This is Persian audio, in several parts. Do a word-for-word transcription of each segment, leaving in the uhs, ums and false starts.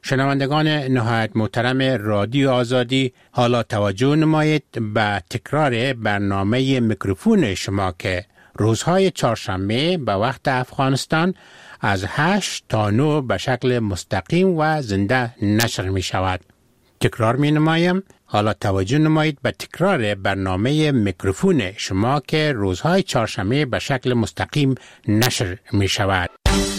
شنوندگان نهایت محترم رادیو آزادی، حالا توجه نمایید به تکرار برنامه میکروفون شما که روزهای چهارشنبه به وقت افغانستان از هشت تا نه به شکل مستقیم و زنده نشر می شود. تکرار می نمایم، حالا توجه نمایید به تکرار برنامه میکروفون شما که روزهای چهارشنبه به شکل مستقیم نشر می شود.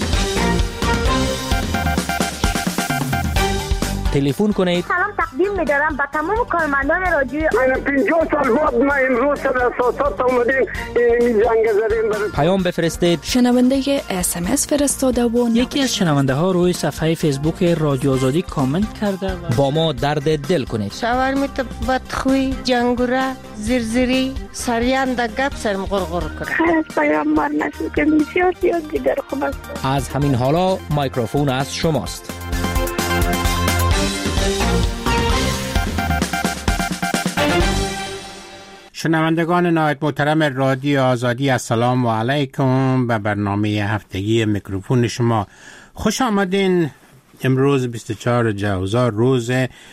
تلفن کنید. سلام تقدیم می‌دارم به تمام کارمندان رادیو آزادی. پنجاه سال بعد ما امروز در اساسات اومدیم این جنگ زدیم برای پیام بفرستید. شنونده اس ام اس فرستاده و یکی از شنونده ها روی صفحه فیسبوک رادیو آزادی کامنت کرده و با ما درد دل کنید. شاورمیت بدخوی، جنگوره، زرزری، سریان در گپ سرم غرغر کنه. خیلی از پیام مار نشد که بسیار زیاد دیگر خوب است. از همین حالا میکروفون از شماست. شنوندگان نهایت محترم رادیو آزادی، السلام علیکم. به برنامه هفتگی میکروفون شما خوش آمدین. امروز بیست و چهارم جوزا روز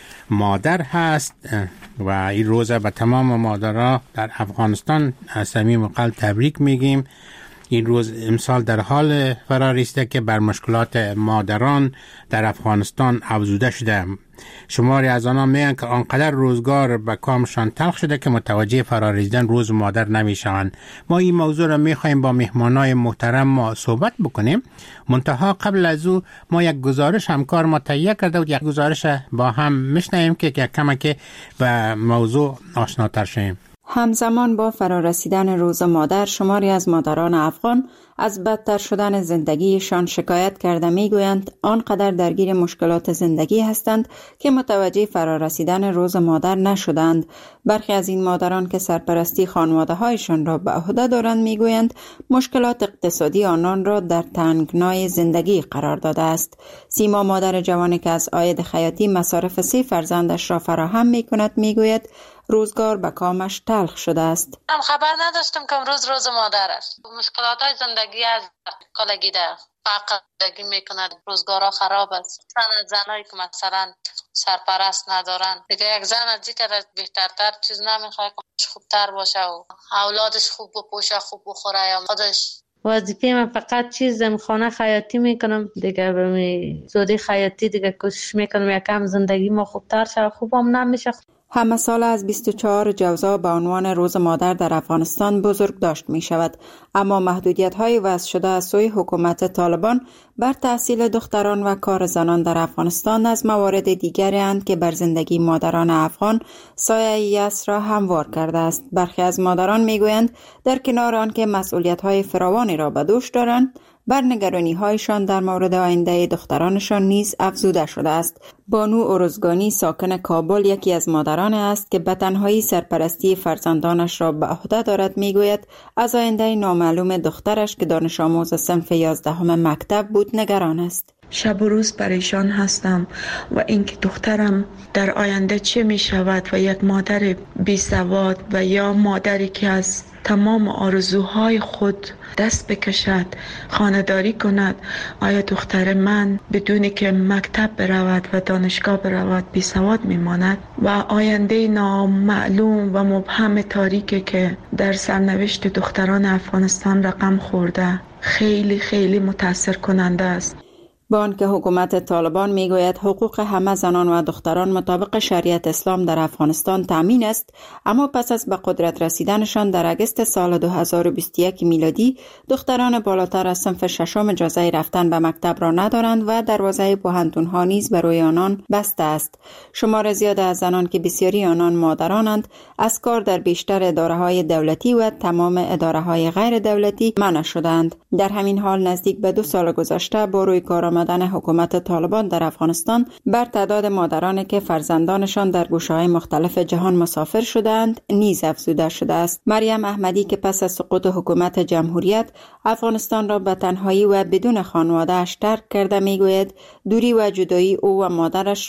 مادر هست و این روز به تمام مادرها در افغانستان از صمیم قلب تبریک میگیم. این روز امسال در حال فراری است که بر مشکلات مادران در افغانستان افزوده شده. شماری از آنها میگن که آنقدر روزگار به کامشان تلخ شده که متوجه فراریدن روز مادر نمیشوند. ما این موضوع را میخوایم با مهمانای محترم ما صحبت بکنیم. منتها قبل از او ما یک گزارش همکار ما تهیه کرده و یک گزارش با هم میشنویم که کمک به موضوع آشناتر شویم. همزمان با فرارسیدن روز مادر، شماری از مادران افغان از بدتر شدن زندگیشان شکایت کرده میگویند آنقدر درگیر مشکلات زندگی هستند که متوجه فرارسیدن روز مادر نشدند. برخی از این مادران که سرپرستی خانواده هایشان را به عهده دارند میگویند مشکلات اقتصادی آنان را در تنگنای زندگی قرار داده است. سیما مادر جوانی که از عاید خیاطی مصارف سه فرزندش را فراهم میکند میگوید روزگار به کامش تلخ شده است. من خبر نداشتم که امروز روز مادر است. مشکلات های زندگی از کالگی ده فقط زندگی میکند، روزگارها خراب است. زن زنایی که مثلا سرپرست ندارن دیگه، یک زن از دیگر بهترتر چیز نمیخواد که خوبتر باشه و اولادش خوب بپوشه، خوب بخوره یا خودش. وظیفه من فقط چیزم خانه خیاطی میکنم دیگه، به زودی خیاطی دیگه کوشش میکنم یکم زندگی ما خوبتر شه. خوبم نمیشه. همه سال از بیست و چهارم جوزا به عنوان روز مادر در افغانستان بزرگ داشت می شود، اما محدودیت های وضع شده از سوی حکومت طالبان بر تحصیل دختران و کار زنان در افغانستان از موارد دیگری اند که بر زندگی مادران افغان سایه یأس را هموار کرده است. برخی از مادران می گویند در کنار آن که مسئولیت های فراوانی را به دوش دارند، بر نگرانی هایشان در مورد آینده دخترانشان نیز افزوده شده است. بانو ارزگانی ساکن کابل یکی از مادران است که به تنهایی سرپرستی فرزندانش را به عهده دارد. میگوید از آینده نامعلوم دخترش که دانش آموز صنف یازدهم مکتب بود نگران است. شب و روز پریشان هستم و اینکه دخترم در آینده چه می شود و یک مادر بی سواد و یا مادری که از تمام آرزوهای خود دست بکشد، خانه‌داری کند، آیا دختر من بدونی که مکتب برود و دانشگاه برود بی سواد میماند و آینده نامعلوم و مبهم تاریکی که در سرنوشت دختران افغانستان رقم خورده خیلی خیلی متاثر کننده است. با آنکه حکومت طالبان میگوید حقوق همه زنان و دختران مطابق شریعت اسلام در افغانستان تامین است، اما پس از به قدرت رسیدنشان در اگست سال دو هزار و بیست و یک میلادی دختران بالاتر از صنف ششم اجازه رفتن به مکتب را ندارند و دروازه پوهنتون‌ها نیز برای آنان بسته است. شمار زیاد از زنان که بسیاری آنان مادرانند از کار در بیشتر اداره‌های دولتی و تمام اداره‌های غیر دولتی منع شدند. در همین حال نزدیک به دو سال گذشته با روی کار آمدن حکومت طالبان در افغانستان بر تعداد مادرانی که فرزندانشان در گوشه‌های مختلف جهان مسافر شدند نیز افزوده شده است. مریم احمدی که پس از سقوط حکومت جمهوریت افغانستان را به تنهایی و بدون خانواده‌اش ترک کرده میگوید دوری و جدایی او و مادرش را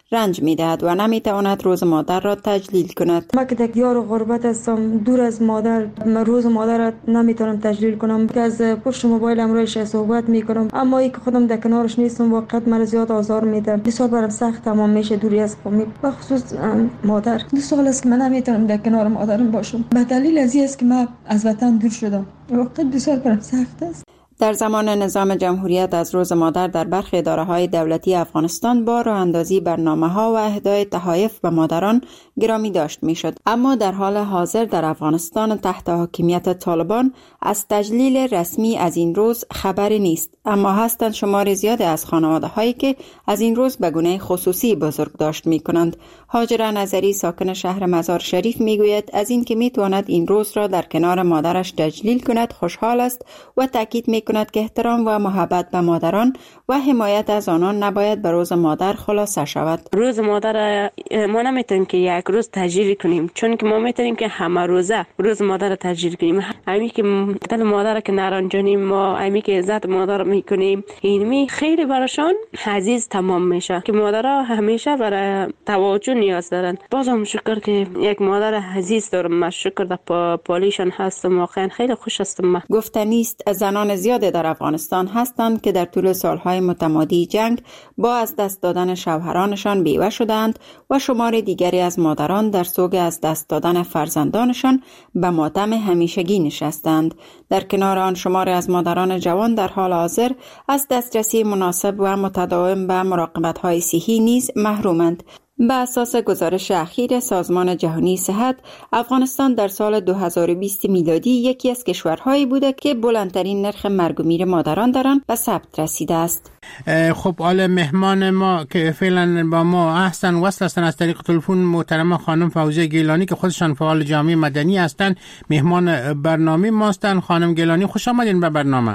رنج می‌دهد و نمی‌تواند روز مادر را تجلیل کند. ما که در دیار غربت هستم، دور از مادر، روز مادر را نمیتونم تجلیل کنم که از پشت موبایلم رویش صحبت میکنم، اما ای که خودم در کنارش نیستم واقعا مرا زیاد آزار میده. دو سال برام سخت تمام میشه دوری از فامیل، به خصوص مادر. دو سال است که من نمیتونم در کنار مادرم باشم به دلیل از این است که من از وطن دور شدم. واقعا دو سال برام سخت است. در زمان نظام جمهوریت از روز مادر در برخی اداره‌های دولتی افغانستان با راه اندازی برنامه‌ها و اهدای تحایف به مادران گرامی داشت می‌شد، اما در حال حاضر در افغانستان تحت حاکمیت طالبان از تجلیل رسمی از این روز خبری نیست، اما هستند شمار زیادی از خانواده‌هایی که از این روز به گونه خصوصی بزرگداشت می‌کنند. هاجر نظری ساکن شهر مزار شریف می‌گوید از این که می‌تواند این روز را در کنار مادرش تجلیل کند خوشحال است و تاکید می‌کند کند که احترام و محبت به مادران و حمایت از آنان نباید به روز مادر خلاصه شود. روز مادر ما نمیتونیم که یک روز تجلیل کنیم، چون که ما میتونیم که همه روزه روز مادر تجلیل کنیم. همین که دل مادر که نرنجانیم، ما همین که عزت مادر میکنیم، اینمی خیلی براشون عزیز تمام میشه که مادرها همیشه برای توجه نیاز دارن. بازم شکر که یک مادر عزیز دارم، من شکر در پالیشان هستم، واقعا خیلی خوش هستم. گفتنی است زنان زیاد در افغانستان هستند که در طول سالهای متمادی جنگ با از دست دادن شوهرانشان بیوه شدند و شمار دیگری از مادران در سوگ از دست دادن فرزندانشان به ماتم همیشگی نشستند. در کنار آن شمار از مادران جوان در حال حاضر از دسترسی مناسب و متداوم به مراقبت‌های صحی نیز محرومند. به اساس گزارش اخیر سازمان جهانی صحت، افغانستان در سال دو هزار و بیست میلادی یکی از کشورهایی بوده که بلندترین نرخ مرگ و میر مادران در آن به ثبت رسیده است. خب حالا مهمان ما که فعلا با ما هستن وصل هستن از طریق تلفن محترمه خانم فوزیه گیلانی که خودشان فعال جامعه مدنی هستند، مهمان برنامه ما هستند. خانم گیلانی خوش آمدین به برنامه.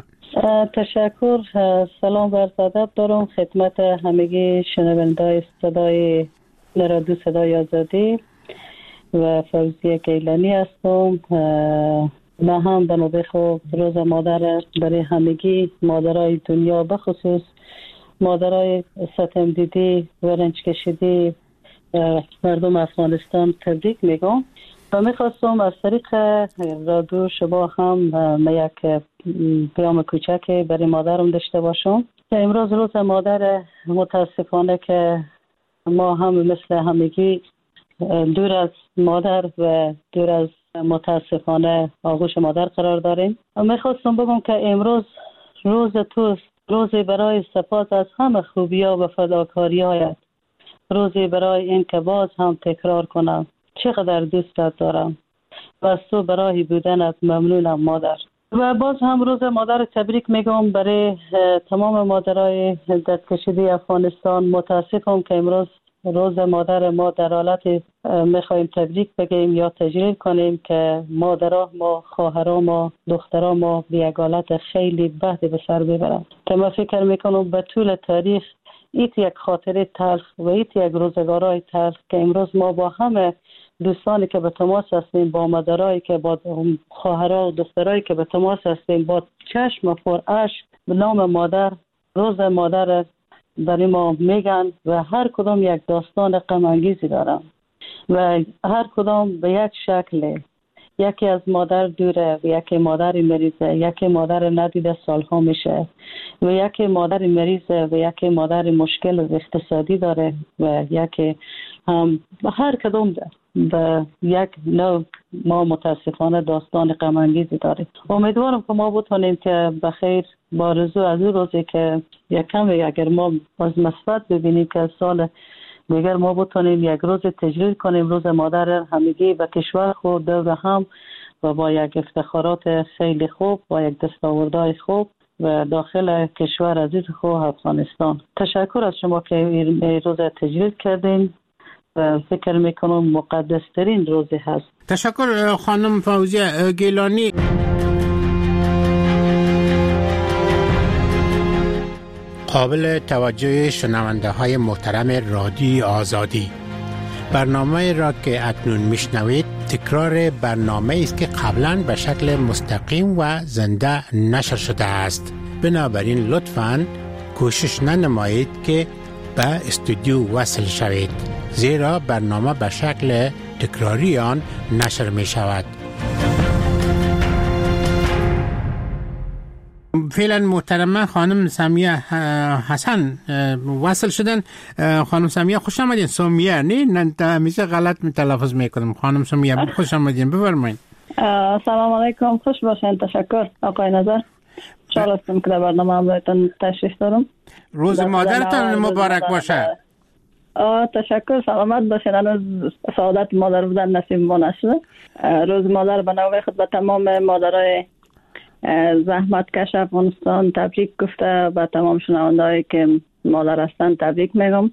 تشکر. سلام و عرض ادب دارم خدمت همگی شنوندگان صدای رادیو صدای آزادی و فوزیه گیلانی هستم. من هم به نوبه خود روز مادر برای همگی مادرای دنیا بخصوص مادرای ستم دیدی و رنج کشیدی مردم افغانستان تبریک میگم و میخواستم از طریق رادیو شما هم یک پیام کوچک برای مادرم داشته باشم. امروز روز مادر، متاسفانه که ما هم مثل همگی دور از مادر و دور از متاسفانه آغوش مادر قرار داریم. میخواستم بگم که امروز روز توست، روزی برای استفاده از همه خوبی‌ها و فداکاری‌هایت، روزی برای این که باز هم تکرار کنم چقدر دوستت دارم و از تو برای بودنت ممنونم مادر. و باز هم روز مادر تبریک میگم برای تمام مادرای دستکشیده افغانستان. متاسفم که امروز روز مادر ما در حالت میخوایم تبریک بگیم یا تجلیل کنیم که مادرها ما، خواهرها ما، دخترها ما به یک حالت خیلی بدی به سر ببرند که من فکر میکنم به طول تاریخ ایت یک خاطره تلخ و ایت یک روزگارای تلخ که امروز ما با همه دوستانی که به تماس هستیم، با مادرایی که با خواهرها و دخترایی که به تماس هستیم، با چشم پر اشک به نام مادر روز مادر برای ما میگن و هر کدام یک داستان غم انگیزی دارن و هر کدام به یک شکل. یکی از مادر دوره و یکی مادر مریضه، یکی مادر ندیده سالها میشه و یکی مادر مریضه و یکی مادر مشکل اقتصادی داره و یکی هم هر کدام ده. به یک نوع ما متاسفانه داستان غم انگیزی داریم. امیدوارم که ما بتونیم که بخیر با رضا از این روزی که یک کم اگر ما از مثبت ببینیم که سال دیگر ما بتونیم یک روز تجلیل کنیم، روز مادر همگی به کشور خود دور هم و با یک افتخارات خیلی خوب، با یک دستاوردهای خوب و داخل کشور عزیز خود افغانستان. تشکر از شما که این روز تجلیل کردین. فکر میکنم مقدس ترین روزی هست. تشکر خانم فوزیه گیلانی. قابل توجه شنونده های محترم رادیو آزادی، برنامه را که اکنون میشنوید تکرار برنامه است که قبلا به شکل مستقیم و زنده نشر شده است. بنابراین لطفاً کوشش ننمایید که به استودیو وصل شوید، زیرا برنامه به شکل تکراری آن نشر می شود. فعلا محترمه خانم سمیه حسن وصل شدن. خانم سمیه خوش آمدین. سمیه نه نه همیشه غلط می تلفظ میکنم. خانم سمیه خوش آمدین، بفرمایید. سلام علیکم، خوش باشین. تشکر آقای نظر. خوشحال هستم که در برنامه همراهتان تشریف دارم. روز مادرتان مبارک باشه. آه تشکر، سلامت باشین. هنوز سعادت مادر بودن نصیب ما نشده. روز مادر به نوبه خود به تمام مادرای زحمت کش افغانستان تبریک گفته، به تمام شنوندهایی که مادر هستن تبریک میگم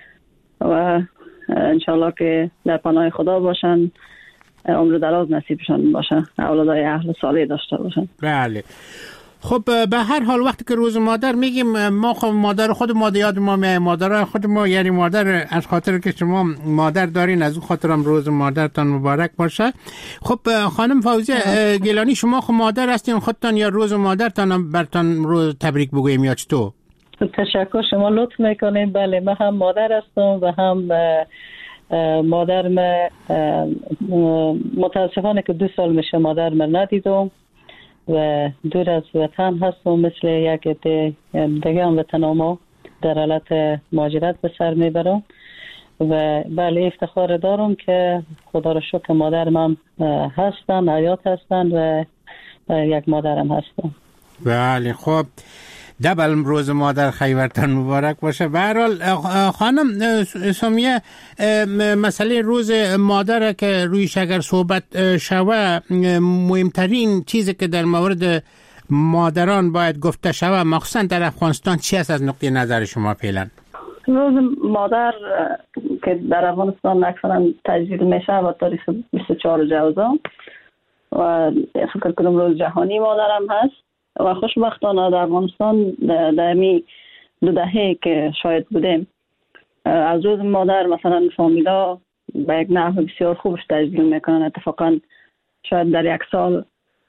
و انشالله که در پناه خدا باشن، عمر دراز نصیبشان باشه، اولادای اهل صالح داشته باشن. بله. خب به هر حال وقتی که روز مادر میگیم، ما خب مادر خود ما یاد ما می مادر خود ما، یعنی مادر از خاطر که شما مادر دارین، از اون خاطرم روز مادرتان مبارک باشه. خب خانم فوزیه گیلانی، شما خب مادر هستین خودتان، یا روز مادرتان برتان روز تبریک بگوییم یا چطور؟ تشکر، شما لطف میکنید. بله من هم مادر هستم و هم مادر من متاسفانه که دو سال میشه مادر من ندیدم و دور از وطن هستم، مثل یک دیگه هم وطن ما در حالت مهاجرت به سر میبرم و بله افتخار دارم که خدا رو شکر مادر من هستن، حیات هستن و یک مادرم هستن. بله. خب دبل روز مادر خیورتان مبارک باشه. به هر حال خانم سمیه، مسئله روز مادر که رویش اگر صحبت شوه، مهمترین چیزی که در مورد مادران باید گفته شوه مخصوصا در افغانستان چی است از نقطه نظر شما فعلا؟ روز مادر که در افغانستان اکثرا تجلیل میشه با تاریخ بیست و چهار جوزا و فکر کنم روز جهانی مادرم هست و خوشبختانه در افغانستان در می دو دهه که شاید بودیم از روز مادر مثلا فامیلا به یک نحو بسیار خوبش تجلیل میکنن. اتفاقا شاید در یک سال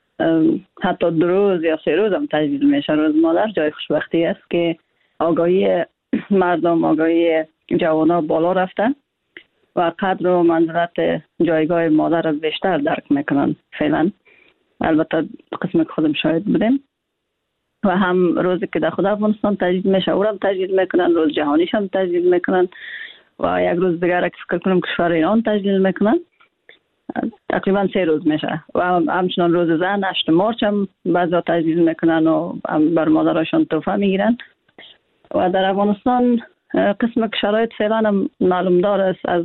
حتی دو روز یا سه روز هم تجلیل میشه روز مادر. جای خوشبختی است که آگاهی مردم، آگاهی جوانان بالا رفته و قدر و منزلت جایگاه مادر را بیشتر درک میکنن فعلا. البته قسم که خودم شاهد بودیم و هم روزی که در خود افغانستان تجلیل میشه او را تجلیل میکنن، روز جهانیش هم تجلیل میکنن و یک روز دیگر که فکر کنم کشور ایران تجلیل میکنن. تقریبا سه روز میشه و همچنان روز زن هشت مارچ هم بعضا تجلیل میکنن و بر مادرشان تحفه میگیرن و در افغانستان قسم که شرایط فعلا هم معلوم دار است. از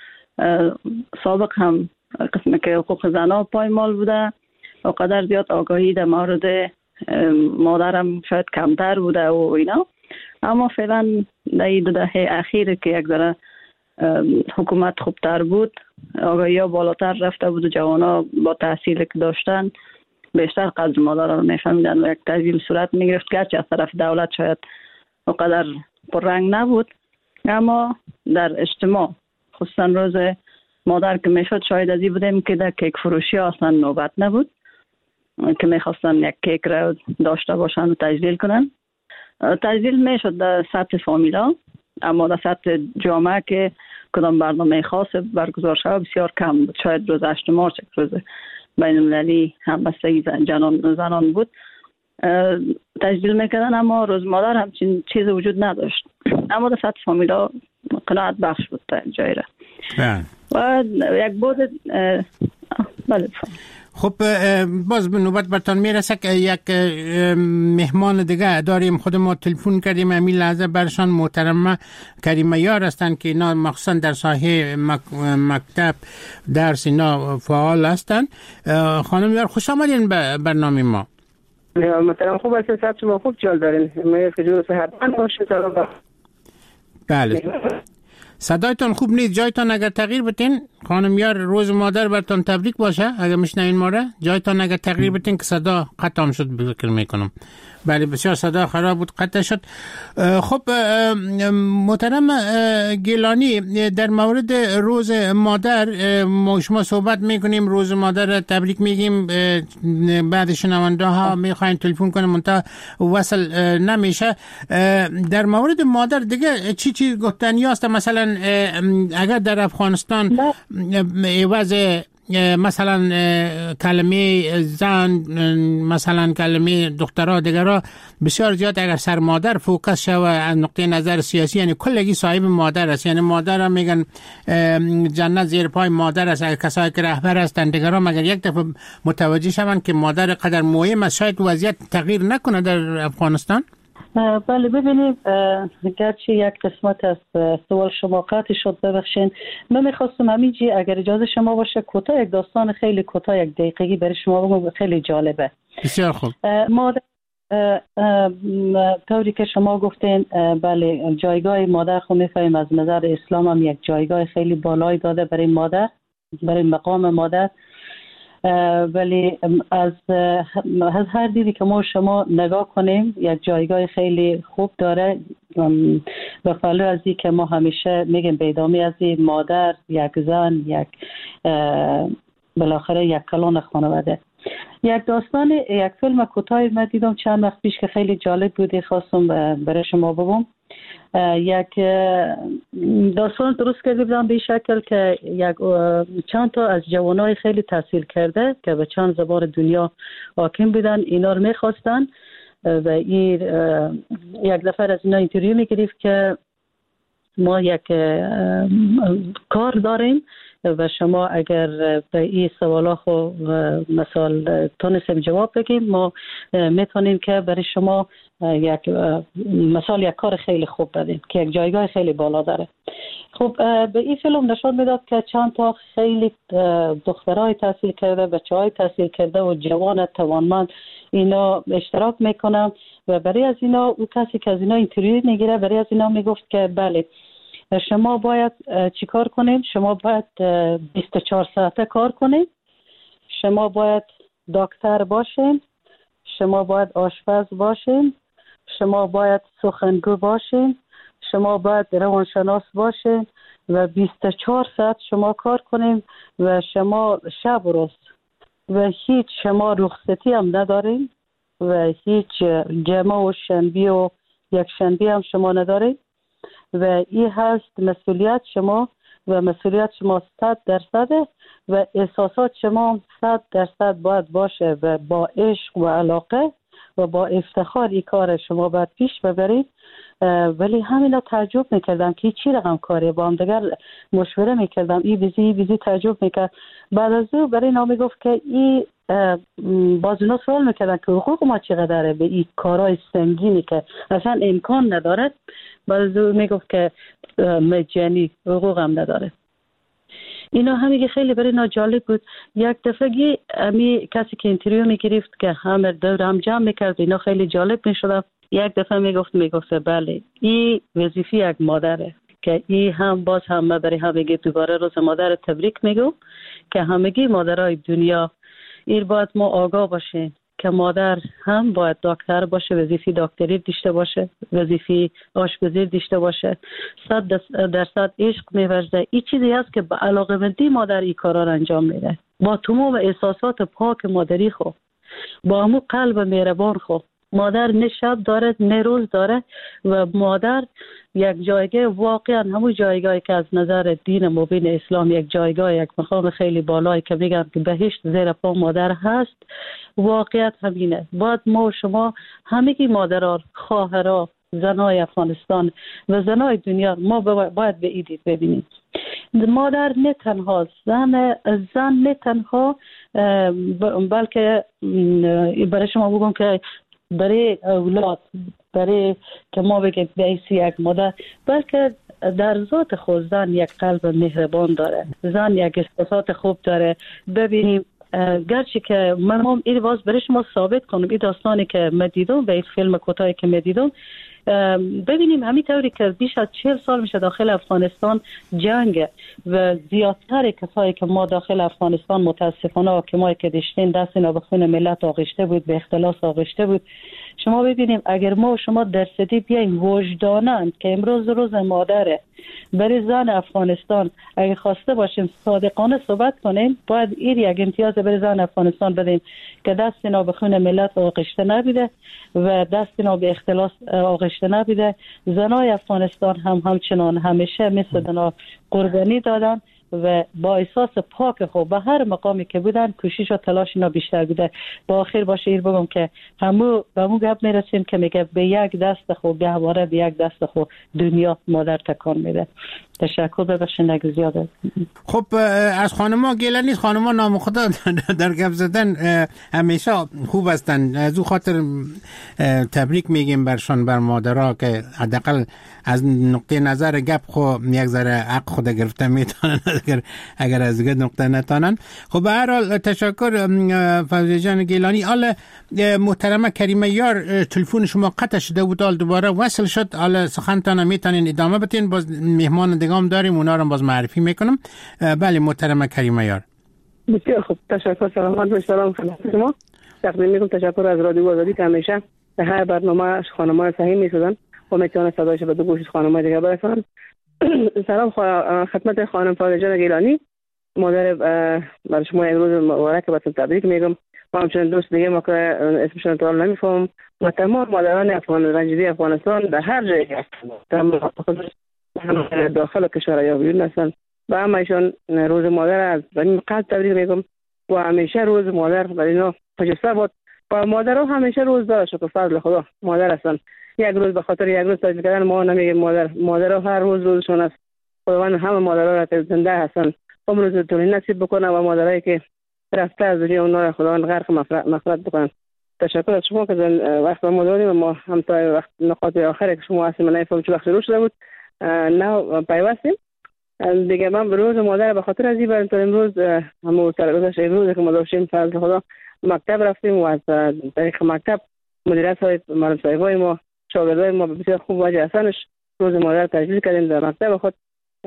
سابق هم قسم که حقوق زنها پایمال بوده و قدر زیاد آگاهی در مورد مادرم شاید کمتر بوده و اینا، اما فعلا در دو دهه اخیر که یک ذره حکومت خوبتر بود، آگاهی ها بالاتر رفته بود و جوان ها با تحصیل که داشتن بیشتر قدر مادر رو میفهمیدن و یک تجلیل صورت میگرفت. گرچه از طرف دولت شاید اونقدر پررنگ نبود، اما در اجتماع خصوصا روز مادر که میشد شاید ازی بودیم که در کیک فروشی ها اصلا نوبت نبود که میخواستن یک کیک را داشته باشن و تجلیل کنن. تجلیل میشد در سطح فامیلا، اما در سطح جامعه که کدام برنامه خاص برگزار شد بسیار کم بود. شاید روز هشت مارچ روز بین المللی همبستگی زنان زنان بود تجلیل میکردن، اما روز مادر همچین چیز وجود نداشت. اما در سطح فامیلا قناعت بخش بود تا جایی را و یک بود. بله. خب باز به نوبت برتان میرسه که یک مهمان دیگه داریم. خود ما تلفن کردیم همین لحظه برشان، محترمه کریمه یار هستن که اینا مخصوصا در ساحه مک... مکتب درس اینا فعال هستن. خانم یار خوش آمدین به برنامه ما. محترم خوب هستین؟ صحت شما خوب جال دارین؟ من فجور صحتمند باشین. سلام. بله صدایتان خوب نیست، جایتان اگر تغییر بتین. خانم یار روز مادر برتان تبریک باشه. اگر میشنوین ما را جایتان اگر تغییر بتین که صدا قطعم شد بذکر میکنم. بله بسیار صدا خراب بود، قطع شد. خب محترم گیلانی، در مورد روز مادر ما شما صحبت میکنیم، روز مادر تبریک میگیم، بعد شنونده ها میخواین تلفن کنیم منتها وصل نمیشه. در مورد مادر دیگه چی چی گفتنی هست؟ مثلا اگر در افغانستان عوض مثلا کلمه زن، مثلا کلمه دخترها دیگرها بسیار زیاد اگر سر مادر فوکس شوه از نقطه نظر سیاسی، یعنی کلگی صاحب مادر است، یعنی مادر هم میگن جنت زیر پای مادر است. اگر کسایی که رهبر هستند دیگرها مگر یک دفعه متوجه شوند که مادر قدر مهم است، شاید وضعیت تغییر نکنه در افغانستان. بله ببینید، گرچه یک قسمت از سوال شما قطع شد، ببخشین. من میخواستم همینجی اگر اجازه شما باشه کوتاه یک داستان خیلی کوتاه یک دقیقه‌ای برای شما بگم، خیلی جالبه. بسیار خوب. مادر طوری که شما گفتین، بله جایگاه مادر خو میفهمیم از نظر اسلام هم یک جایگاه خیلی بالایی داده برای مادر، برای مقام مادر. ولی از از هر دیدی که ما شما نگاه کنیم یک جایگاه خیلی خوب داره و فعلا از این که ما همیشه میگیم بیدامی از این مادر یک زن، یک بالاخره یک کلان خانواده. یک داستان، یک فیلم کوتاهی من دیدم چند وقت پیش که خیلی جالب بودی، خواستم برای شما بگم. یک داستان درست کرده بودم به شکل که یک چند تا از جوانای خیلی تحصیل کرده که به چند زبان دنیا حاکم بودن، اینا رو میخواستن و این یک دفعه از اینا اینترویو میگرفت که ما یک کار داریم و شما اگر به این سوالا خو مثال تونستیم جواب بگیم، ما میتونیم که برای شما یک مثال یک کار خیلی خوب بدیم که یک جایگاه خیلی بالا داره. خب به این فیلم نشون میداد که چند تا خیلی دخترای تحصیل کرده، بچهای تحصیل کرده و جوان توانمند اینا اشتراک میکنن و برای از اینا او کسی که از اینا اینترویو میگیره برای از اینا میگفت که بله شما باید چیکار کنید؟ شما باید بیست و چهار ساعته کار کنید، شما باید دکتر باشین، شما باید آشپز باشین، شما باید سخنگو باشین، شما باید روانشناس باشین و بیست و چهار ساعت شما کار کنید و شما شب و روز و هیچ شما رخصتی هم ندارین و هیچ جمعه و شنبه و یک شنبه هم شما ندارین و این هست مسئولیت شما و مسئولیت شما صد درصده و احساسات شما صد درصد باید باشه و با عشق و علاقه و با افتخار این کار شما باید پیش ببرید. ولی همینا تعجب میکردم که چی رقم کاری، با هم دیگر مشوره میکردم، این بیزی این بیزی تعجب میکرد. بعد از او برای اینا میگفت که این باز اینا سوال میکردن که حقوق ما چقدره به این کارهای سنگینی که اصلا امکان نداره. بعد از او میگفت که مجانی حقوق هم نداره. اینا همیگه خیلی برای اینا جالب بود. یک دفعه امی کسی که اینترویو میگرفت که همه دور هم جمع میکرد، اینا خیلی جالب میشد. یک دفعه میگفت میگفت بله این وظیفه یک مادره که این هم باز هم برای همگی دوباره روز مادر تبریک میگم که همگی مادرای دنیا این باید ما آگاه باشیم که مادر هم باید دکتر باشه، وظیفه دکتری داشته باشه، وظیفه آشپزی داشته باشه، صد درصد عشق می‌ورزه. این چیزی است که به علاقه‌مندی مادر این کارا رو انجام میده، با تمام احساسات پاک مادری خو، با همون قلب مهربان خو. مادر نه شب داره نه روز داره و مادر یک جایگاه واقعا همون جایگاهی که از نظر دین مبین اسلام یک جایگاه یک مقام خیلی بالایی که میگن که بهشت زیر پا مادر هست، واقعیت همینه. باید ما و شما همگی مادرها، خواهرها، زنای افغانستان و زنای دنیا ما باید به ایدید ببینیم. مادر نه تنها زن زن نه تنها بلکه برای شما بگم که برای اولاد، برای که ما بگیم بیسی یک مادر، بلکه در ذات خود زن یک قلب مهربان داره، زن یک احساسات خوب داره. ببینیم گرچه که من هم این باز برای شما ثابت کنم، این داستانی که من دیدم به این فیلم کوتاهی که من دیدم، ببینیم همین طوری که بیش از چهل سال میشه داخل افغانستان جنگ و زیادتر کسایی که ما داخل افغانستان متاسفانه حاکمایی که داشتین دست اینا به خون ملت آغشته بود، به اختلاس آغشته بود شما ببینیم اگر ما و شما درصدی بیایم وجداناً که امروز روز مادره برای زن افغانستان اگر خواسته باشیم صادقانه صحبت کنیم، باید این یک امتیاز برای زن افغانستان بدیم که دست اینا به خون ملت آغشته نبیده و دست اینا به اختلاس آغشته نبیده. زنای افغانستان هم همچنان همیشه مثل دنا قربانی دادن و با احساس پاک خود به هر مقامی که بودن کوشش و تلاش اینا بیشتر بوده. با آخر باشه ایر بگم که همو به همون گپ میرسیم که میگه به یک دست خود گهواره به یک دست خود دنیا مادر تکان میده. تشکر، ببخشید اگه زیاده. خب از خانما گله نیست، خانما نام خدا در گپ زدن همیشه خوب هستن. از او خاطر تبریک میگیم برشان، بر مادرها که حداقل از نقطه نظر گپ خو یک ذره حق خود گرفته میتونن اگر اگر از دیگه نقطه نتونن. خب به هر حال تشکر فوزیه جان گیلانی. حالا محترمه کریمه یار تلفن شما قطع شده بود، حالا دوباره وصل شد. حالا سخنتان میتونین ادامه بدین، باز مهمان دیگه داریم اونا رو باز معرفی میکنم. بله محترمه کریمه یار. بسیار خوب، تشکر. سلامت و سلام خدمت شما. تقدیم میکنم تشکر از رادیو آزادی که همیشه به هر برنامه خانم‌ها صحیح میسازن و میتونه صدایش به دو گوش خانم‌های دیگه برسونن. سلام خدمت خانم فوزیه جان گیلانی، مادر برای شما امروز مبارک باتون تبریک میگم و همچنین دوست دیگه ما که اسمشون رو نمیفهم و تمام مادران افغان رنجیده افغانستان در هر جایی هستند، تمام داخل کشور یا بیرون هستند و همشون روز مادر از این قلب تبریک میگم و همیشه روز مادر برای اینا خجسته بود و مادرها همیشه روز داره. شکر فضل خدا مادر هستند. یک روز به خاطر یک روز تاجیل کردن ما نمیگیم مادر، مادرها هر روز روزشون است. خداوند همه مادرها را زنده هستند عمر طولانی نصیب بکنه و مادرایی که رفته از دنیا اونا خداوند غرق مغفرت بکنن. تشکر از شما که وقت ما دادیم. ما هم تا وقت نقاط آخری که شما هستیم من نفهم چه وقت شروع شده بود نه پیوستیم دیگه. من به روز مادر به خاطر از این برم تا امروز همون سرگذشت امروز که ما داشتیم فضل خدا مکتب رفتیم و از طریق مکتب مدیریت های معلم صاحبای ما شاگردای ما بسیار خوب واجه هستنش روز مادر تجلیل کردیم در مکتب خود.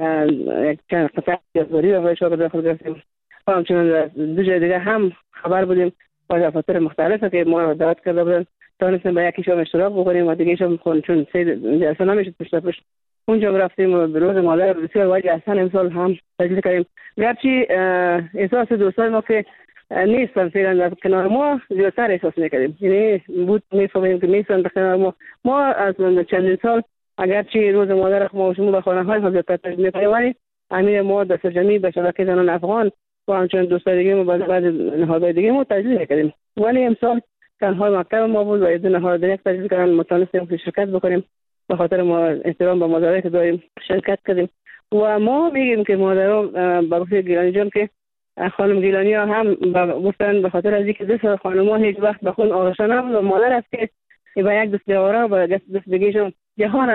یک چند قطعه یادگاری برای شاگردای خود گرفتیم و همچنین دو جای دیگه هم خبر بودیم و دفاتر مختلفه که ما دعوت کرده بودن تانستیم به یکیشون اشتراک بکنیم و دیگه ایشون خون چون سه جلسه نمیشد پشت پشت اونجا رفتیم و به روز مادر بسیار واجه هستن امسال هم تجلیل کردیم. گرچه احساس دوستای ما که نیستن فعلا در کنار ما زیادتر احساس میکردیم، یعنی بود میفهمیم که نیستن در کنار ما. ما از چندین سال اگرچه روز مادر ما و شما به خانه های زیادتر تجلیل میکنیم ولی امیر ما دست جمعی به شبکه زنان افغان و همچنین دوستای دیگه ما بعد بعد نهادهای دیگه ما تجلیل میکردیم ولی امسال تنها مکتب ما بود و از نهاد دیگه تجلیل کردن متونستیم که شرکت بکنیم به خاطر ما احترام به مادرایی که داریم شرکت کردیم و ما میگیم که مادرها با گفته گیلانی جان که خانم گیلانی ها هم گفتن به خاطر از اینکه دست خانم ها هیچ وقت به خون آغشته نبود و مادر است که با یک دست بیاوره و با دست دیگهشون جهان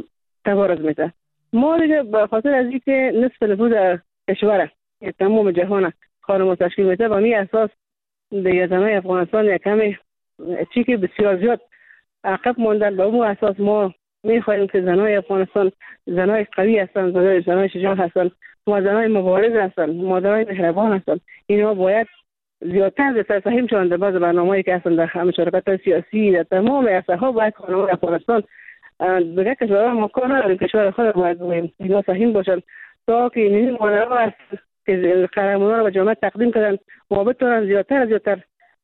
تبارز میده. ما دیگه به خاطر از اینکه نصف نفوذ کشور تمام جهان خانم ها تشکیل میده و می اساس دیگه زنای افغانستان یک کمی چی که بسیار زیاد عقب موندن به اون اساس ما میخواهیم که زنای افغانستان زنای قوی هستند، زنای زنای شجاع هستند و زنای مبارز هستند، مادرای مهربان هستند. اینا باید زیادتر تفهیم شوند در بعض برنامه‌ای که هستند در مشارکت سیاسی در تمام عرصه‌ها باید خانم‌های افغانستان دیگه کشورها ما کار نداریم کشور خود باید بگوییم اینا فهیم باشند تا که این مادرها هست که قهرمانان رو به جامعه تقدیم کردن و بتونن زیادتر زیادتر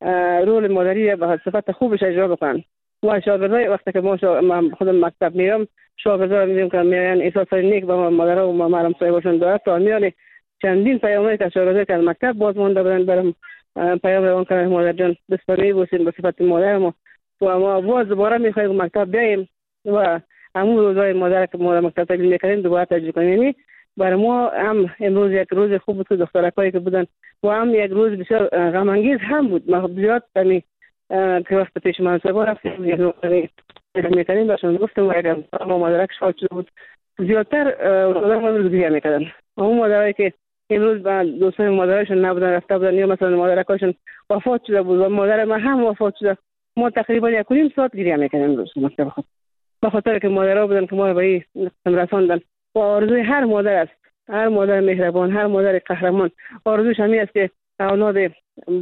رول مادری به صفت خوبش اجرا بکنن. و شاگردای وقتی که ما خودم مکتب میرم شاگردا میگم که میان احساس نیک به مادرها و معلم صاحبشون دارد تا میان چندین پیامه که شاگردای که مکتب باز مونده بودن برام پیام روان کردن مادر جان دستپنی بوسین به صفت مادر ما و ما باز دوباره میخوایم مکتب بیایم و همون روزای مادر که ما مکتب تجربه میکردیم دوباره تجربه کنیم. یعنی برای ما هم امروز یک روز خوب بود که دخترکایی که بودن و هم یک روز بسیار غم انگیز هم بود. ما زیاد یعنی که وقت پیش من سبا رفتیم یک نقطه میکنیم باشون گفتم و اگر ما مادرک شاد شده بود زیادتر اوزادر ما روز دیگه میکردن. همون مادرهایی که این روز با دوستان مادرشون نبودن رفته بودن یا مثلا مادرکاشون وفات شده بود و مادر ما هم وفات شده ما تقریبا یک و نیم ساعت گریه میکنیم روز مکتب خود به خاطر که مادرها بودن که ما به این نقطه رساندن و آرزوی هر مادر است، هر مادر مهربان، هر مادر قهرمان آرزوش همین است که اولاد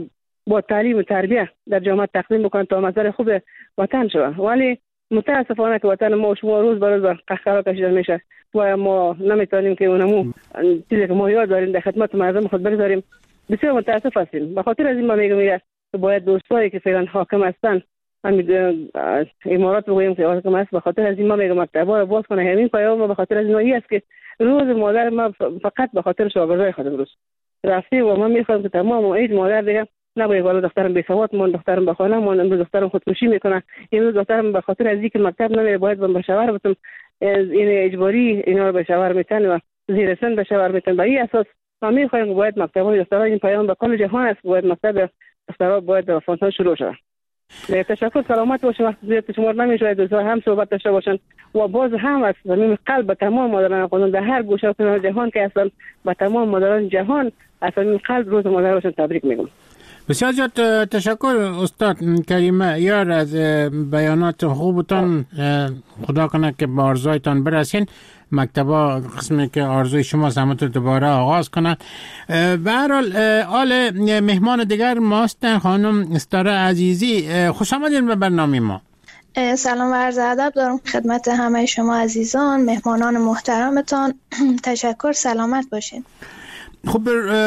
با تعلیم و تربیه در جامعه تقدیم بکنن تا مظهر خوب وطن شود. ولی متاسفانه که وطن ما شما روز به روز به قهقرا کشیده میشه و ما نمیتونیم که اونمو چیزی که ما یاد داریم در خدمت مردم خود بگذاریم. بسیار متاسف هستیم. به خاطر از این ما میگم میره که باید دوستایی که فعلا حاکم هستن همین امارات بگوییم که حاکم است، به خاطر از این ما میگم مکتبا باز کنه. همین پیام ما به خاطر از این است که روز مادر ما فقط به خاطر شاگردای خودم روز رفتیم و ما میخوایم که تمام عید مادر دیگه نباید والا دخترم بی سواد مون، دخترم به خانه مون، امروز دخترم خودکشی میکنه، امروز دخترم به خاطر از اینکه مکتب نمیره باید به شوهر بتم این اجباری اینا رو به شوهر میتن و زیر سن به شوهر میتن. به این اساس ما میخوایم که باید مکتب‌های دخترها این پیام به کل جهان است، باید مکتب دخترها باید در افغانستان شروع شود. تشکر، سلامت باشین. وقت زیاد شما نمیشه دوستان هم صحبت داشته باشن و باز هم از زمین قلب به تمام مادران افغانستان در هر گوشه و کنار جهان که هستن به تمام مادران جهان از این قلب روز مادرشون تبریک میگم. بسیار زیاد تشکر استاد کریمه یار از بیانات خوبتان. خدا کنه که با آرزویتان برسین. مکتبا قسمی که آرزوی شما همونطور دوباره آغاز کنند. به هر حال آل مهمان دیگر ماست خانم استاره عزیزی. خوش آمدین به برنامه ما. سلام و عرض ادب دارم خدمت همه شما عزیزان مهمانان محترمتان. تشکر، سلامت باشین. خب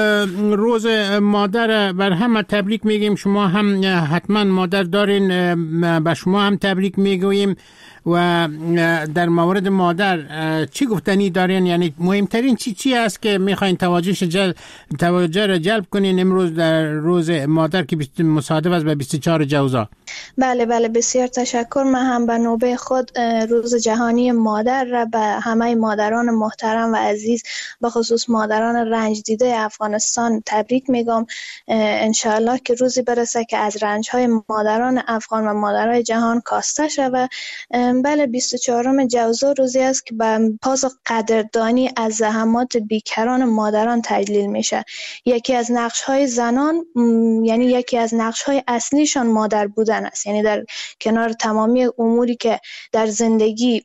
روز مادر بر همه تبریک میگیم. شما هم حتما مادر دارین، به شما هم تبریک میگوییم. و در مورد مادر چی گفتنی دارین؟ یعنی مهمترین چی چی است که میخواین توجه جل توجه را جلب کنین امروز در روز مادر که مصادف است به بیست و چهار جوزا؟ بله بله بسیار تشکر. من هم به نوبه خود روز جهانی مادر را به همه مادران محترم و عزیز به خصوص مادران رنج دیده افغانستان تبریک میگم. انشاءالله که روزی برسه که از رنج‌های مادران افغان و مادرای جهان کاسته شود. بله بیست و چهارم جوزا روزی است که به پاس قدردانی از زحمات بیکران مادران تجلیل میشه. یکی از نقش‌های زنان یعنی یکی از نقش‌های اصلیشان مادر بودن است. یعنی در کنار تمامی اموری که در زندگی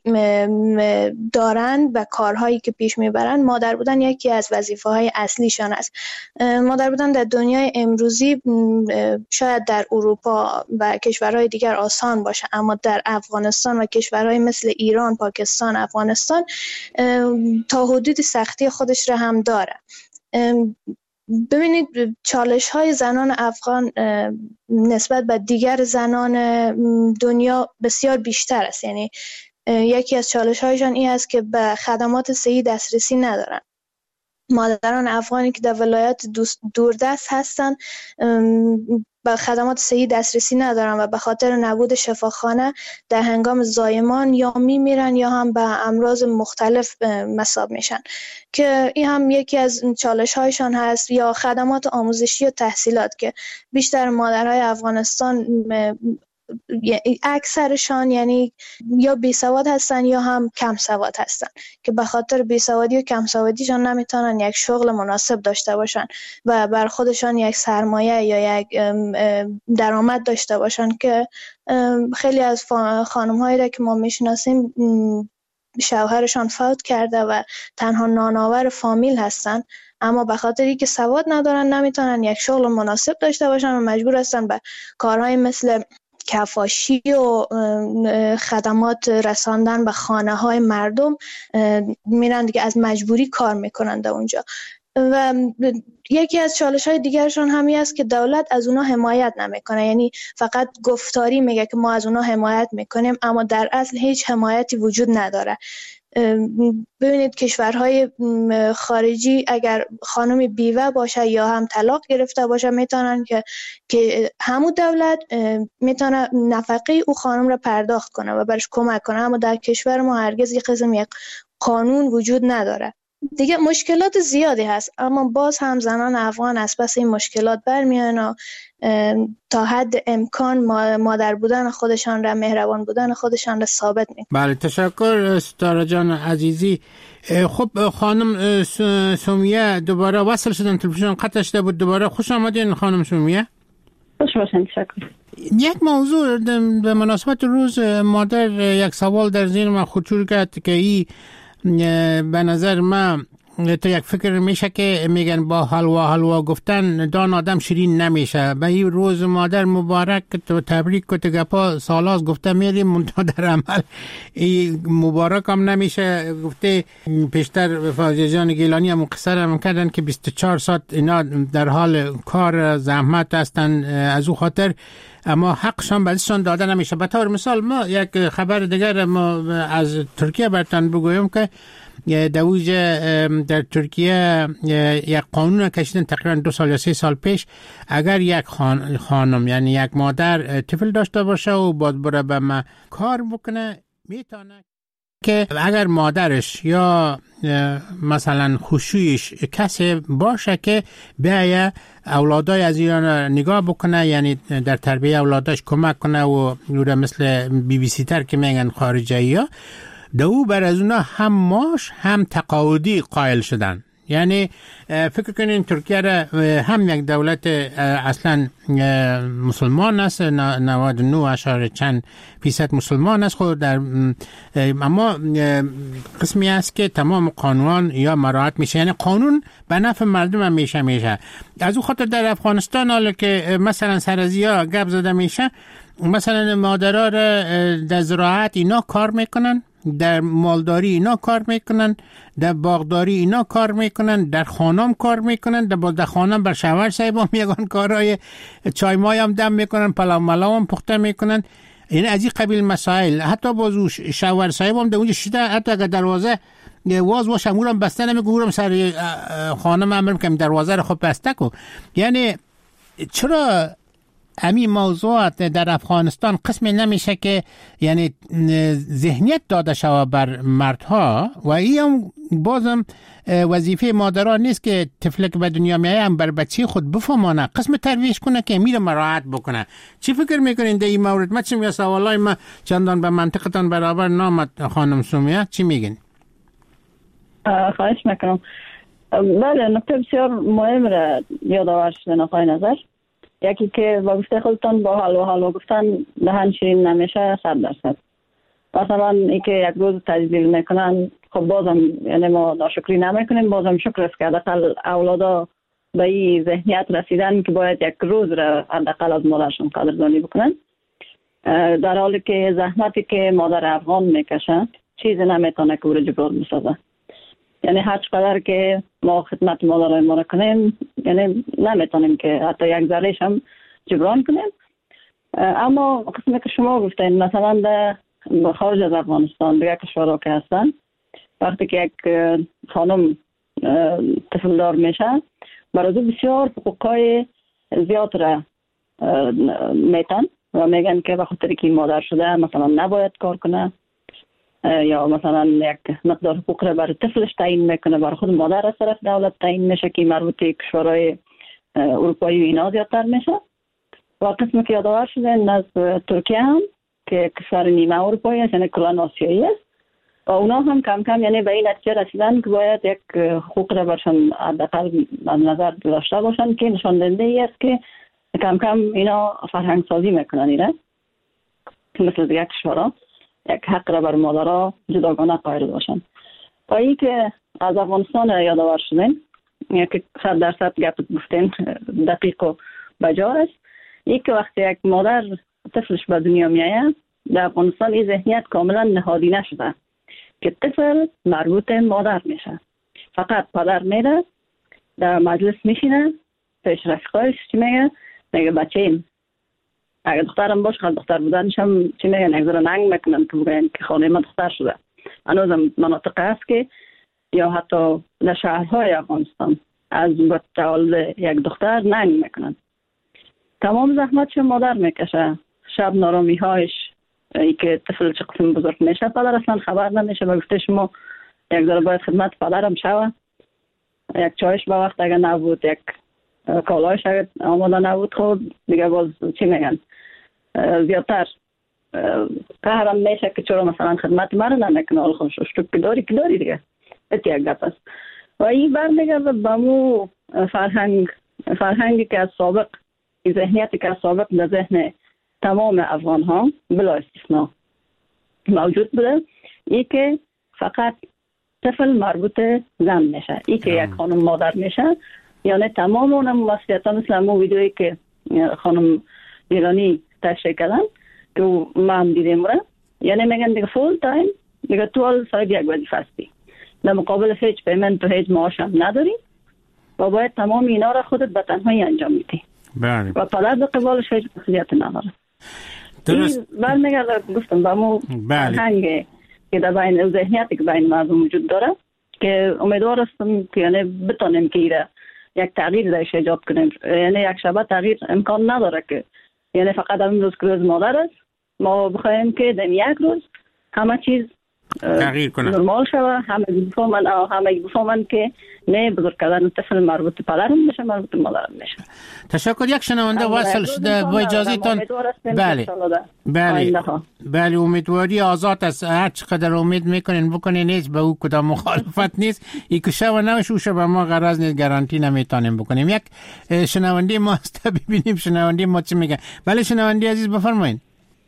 دارند و کارهایی که پیش میبرند، مادر بودن یکی از وظیفه‌های اصلیشان است. مادر بودن در دنیای امروزی شاید در اروپا و کشورهای دیگر آسان باشه، اما در افغانستان و کشورهای مثل ایران، پاکستان، افغانستان تا حدودی سختی خودش را هم داره. ببینید چالش های زنان افغان نسبت به دیگر زنان دنیا بسیار بیشتر است. یعنی یکی از چالش هایشان این است که به خدمات صحی دسترسی ندارن. مادران افغانی که در ولایات دوردست هستن به خدمات صحی دسترسی ندارن و به خاطر نبود شفاخانه در هنگام زایمان یا میمیرن یا هم به امراض مختلف مصاب میشن که این هم یکی از چالش هایشان هست. یا خدمات آموزشی و تحصیلات که بیشتر مادرای افغانستان اکثرشان یعنی یا بی سواد هستن یا هم کم سواد هستن که به خاطر بی سوادی و کم سوادیشان نمیتونن یک شغل مناسب داشته باشن و بر خودشان یک سرمایه یا یک درآمد داشته باشن که خیلی از خانم هایی را که ما میشناسیم شوهرشان فوت کرده و تنها نانآور فامیل هستن، اما به خاطر اینکه سواد ندارن نمیتونن یک شغل مناسب داشته باشن و مجبور هستن به کارهای مثل کفاشی و خدمات رساندن به خانه های مردم میرن دیگه، از مجبوری کار میکنن در اونجا. و یکی از چالش های دیگرشون همی است که دولت از اونا حمایت نمیکنه. یعنی فقط گفتاری میگه که ما از اونا حمایت میکنیم، اما در اصل هیچ حمایتی وجود نداره. ببینید کشورهای خارجی اگر خانم بیوه باشه یا هم طلاق گرفته باشه میتونن که که همون دولت میتونه نفقه او خانم را پرداخت کنه و برش کمک کنه، اما در کشور ما هرگز یک قسم یک قانون وجود نداره. دیگه مشکلات زیادی هست، اما باز هم زنان افغان از پس این مشکلات برمیان و تا حد امکان مادر بودن خودشان را، مهربان بودن خودشان را ثابت میکنن. بله تشکر استاره جان عزیزی. خب خانم سمیه دوباره وصل شدن، تلفن قطع شده بود. دوباره خوش آمدین خانم سمیه. خوش باشین. تشکر. یک موضوع به مناسبت روز مادر یک سوال در ذهن من خطور کرد که ای به نظر من تو یک فکر میشه که میگن با حلوا حلوا گفتن دان آدم شیرین نمیشه. به این روز مادر مبارک تو تبریک کت گپا سالاز گفته میریم منتها در عمل این مبارک هم نمیشه. گفته پیشتر فوزیه جان گیلانی هم قصه هم کردن که بیست و چهار ساعت اینا در حال کار زحمت هستن از او خاطر، اما حقشان بهشان داده نمیشه. به طور مثال ما یک خبر دیگر ما از ترکیه براتون بگویم که دویج در ترکیه یک قانون کشیدن تقریبا دو سال یا سه سال پیش، اگر یک خان خانم یعنی یک مادر طفل داشته باشه و باید بره به ما کار بکنه، میتونه که اگر مادرش یا مثلا خوشویش کسی باشه که بیایه اولادای از ایران نگاه بکنه، یعنی در تربیه اولاداش کمک کنه و مثل بی بی سی تر که میگن خارجی ها، دو بر از اونا هم معاش هم تقاعدی قائل شدن. یعنی فکر کنین ترکیه را هم یک دولت اصلا مسلمان است، نود و نه اشاره چند فیصد مسلمان است خود در، اما قسمی است که تمام قانون یا مراعات میشه، یعنی قانون به نفع مردم هم میشه میشه از او خاطر در افغانستان حالا که مثلا سرزیا گپ زده میشه، مثلا مادرها را در زراعت اینا کار میکنن، در مالداری اینا کار میکنن، در باغداری اینا کار میکنن، در خانم کار میکنن، در در خانم بر شوهر صاحب هم میگن کارهای چای مای هم دم میکنن، پلاو ملاو هم پخته میکنن. یعنی از این قبیل مسائل حتی بازو شوهر صاحب هم در اونجا شده، حتی اگر دروازه واز و شمورم بسته نمیگورم سر خانم امرم که دروازه رو خب بسته کو. یعنی چرا همین موضوعات در افغانستان قسمی نمیشه که یعنی ذهنیت داده شود بر مردها، و این هم بازم وظیفه مادران نیست که طفل که به دنیا میایه هم بر بچه خود بفهمانه، قسم ترویج کنه که میره مراعات بکنه. چی فکر میکنین در این مورد؟ من چیم یا سوالای ما چندان به منطقتان برابر نامد خانم سومیا، چی میگین؟ خواهش میکنم. بله، نکته بسیار مهم را یادآور شدن آقای نظر. یکی که با گفته خودتان با حال و حال و گفتن دهن شیرین نمیشه، صد درصد. مثلا ای که یک روز تجلیل میکنن، خب بازم یعنی ما ناشکری نمیکنیم، بازم شکر است که حداقل اولادا به این ذهنیت رسیدن که باید یک روز را حداقل از مادرشون قدردانی بکنن، در حالی که زحمتی که مادر افغان میکشه چیزی نمیتونه که او را جبران بسازه. یعنی هر چقدر که ما خدمت مادرای ما را کنیم، یعنی نمیتونیم که حتی یک ذرهش هم جبران کنیم. اما قسمی که شما گفتین مثلا در خارج از افغانستان دیگه کشورها که هستن، وقتی که یک خانم طفل دار میشه برای بسیار حقوقای زیاد را میتن و میگن که به خاطر که مادر شده مثلا نباید کار کنه، یا مثلا یک مقدار حقوق را برای طفلش تعیین میکنه، برای خود مادر از طرف دولت تعیین میشه که مربوط کشورهای اروپایی و اینا زیادتر میشه. و قسمی که یادآور شده از ترکیه هم که کشور نیمه اروپایی است، یعنی کلان آسیایی است، و اونا هم کم کم یعنی به این نتیجه رسیدن که باید یک حقوق را برشان حداقل از نظر داشته باشن که نشان دهنده ای است که کم کم اینا فرهنگ سازی میکنن ایره که مثل دیگه کشورها یک حق را بر مادرها جداگانه قائل باشن. و این که از افغانستان یادآور شدین، یک صد درصد گپ گفتین دقیق و بجا است. این که وقتی یک مادر طفلش به دنیا میایه در افغانستان این ذهنیت کاملا نهادینه شده که طفل مربوط مادر میشه. فقط پدر میره در مجلس میشینه پیش رفیقایش چی میگه؟ میگه بچه ایم. اگه دخترم باشه خود دختر بودنش هم چی میگن؟ یک ذره ننگ میکنن که بگن که خانه من دختر شده. هنوزم مناطق هست که یا حتی در شهرهای افغانستان از تولد یک دختر ننگ میکنن. تمام زحمتش مادر میکشه. شب نارامی هایش ای که طفل چه قسم بزرگ میشه پدر اصلا خبر نمیشه. و گفته شما یک ذره باید خدمت پدرم شوه، یک چایش به وقت اگه نبود، یک کالایش اگه آماده نبود، خود دیگه باز چی میگن زیادتر قهرم میشه که چرا مثلا خدمت مرا نمیکنه، حال خوش شکر که داری که داری دیگه ات یک گپ است. و این برمیگرده به مو فرهنگ فرهنگی که از سابق، ذهنیتی که از سابق در ذهن تمام افغان ها بلا استثناء موجود بوده، ای که فقط طفل مربوط زن میشه. این که یک خانم مادر میشه، یعنی تمام اون مسئولیت‌ها مثل همون ویدیویی که خانم ایرانی تشریح کردن که ما هم دیدیم را، یعنی میگن دیگه فول تایم دیگه تو حال صاحب یک وظیفه هستی، در مقابل هیچ پیمنت و هیچ معاش هم نداری و باید تمام اینا را خودت به تنهایی انجام میدی. بله. و پدر به قبالش هیچ مسئولیت نداره. درست. برمیگرده گفتم به مو فرهنگ که در بین ذهنیتی که بین مردم وجود داره که امیدوار هستم که یعنی بتونیم که ایره یک تغییر درش ایجاد کنیم. یعنی یک شبه تغییر امکان نداره که یعنی فقط همین روز که روز مادر است ما بخوایم که در یک روز همه چیز تغییر کنه، نرمال شوه، همه بفهمن او همه بفهمن که نه بزرگ کردن طفل مربوط به پدرم میشه، مربوط به مادرم میشه. تشکر. یک شنونده وصل شده، با اجازهتون. بله بله بله امیدواری آزاد است، هر چقدر امید میکنین بکنین، نیست به او کدام مخالفت نیست. این که شب و نوش به ما غرض نیست، گارانتی نمیتونیم بکنیم. یک شنونده ما است، ببینیم شنونده ما چی میگه. بله شنونده عزیز بفرمایید.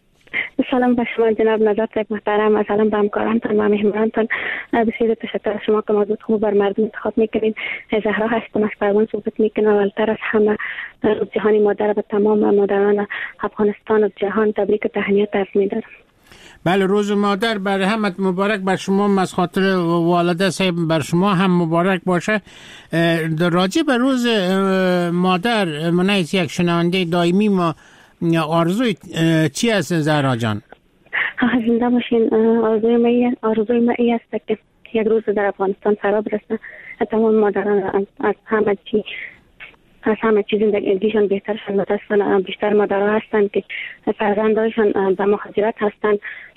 سلام به شما جناب نجات صاحب محترم، سلام به همکارانتان و مهمانانتان. بسیار تشکر از شما که موضوع خوب بر مردم انتخاب میکنین. زهرا هستم از پروان صحبت میکنم. اولتر از همه روز جهانی مادر و تمام مادران افغانستان و جهان تبریک و تهنیت عرض می‌دارم. بله روز مادر بر همت مبارک، بر شما از خاطر والده صاحب بر شما هم مبارک باشه. راجع به روز مادر منیس یک شنونده دائمی ما آرزوی چی است زهرا جان؟ زنده باشین. آرزوی من آرزوی من این است که یک روز در افغانستان فرا برسه، تمام مادران از همه چی از همه چیز زندگیشان بهترشان. متاسفانه بیشتر مادرها هستند که فرزندانشان به مهاجرت هستند،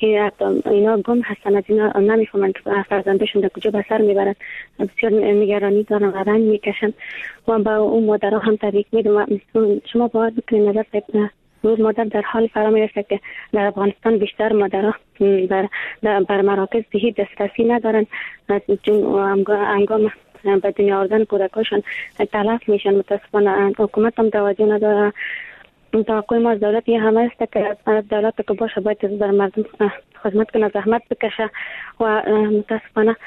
اینا گم هستند، از اینا نمیفهمند که فرزندشون در کجا به سر میبرند. بسیار نگرانی دارن و رنج میکشند و با اون مادرها هم تبریک میدم. شما باور بکنید نظر صاحب، روز مادر در حال فرا میرسه که در افغانستان بیشتر مادرها بر, بر مراکز صحی دسترسی ندارن، انگام به دنیا آوردن کودکاشون تلف میشن. متاسفانه حکومت هم توجه نداره. توقع ما از دولت یه همه است که از دولت که باشه باید بر مردم خدمت کنه، زحمت بکشه و متاسفانه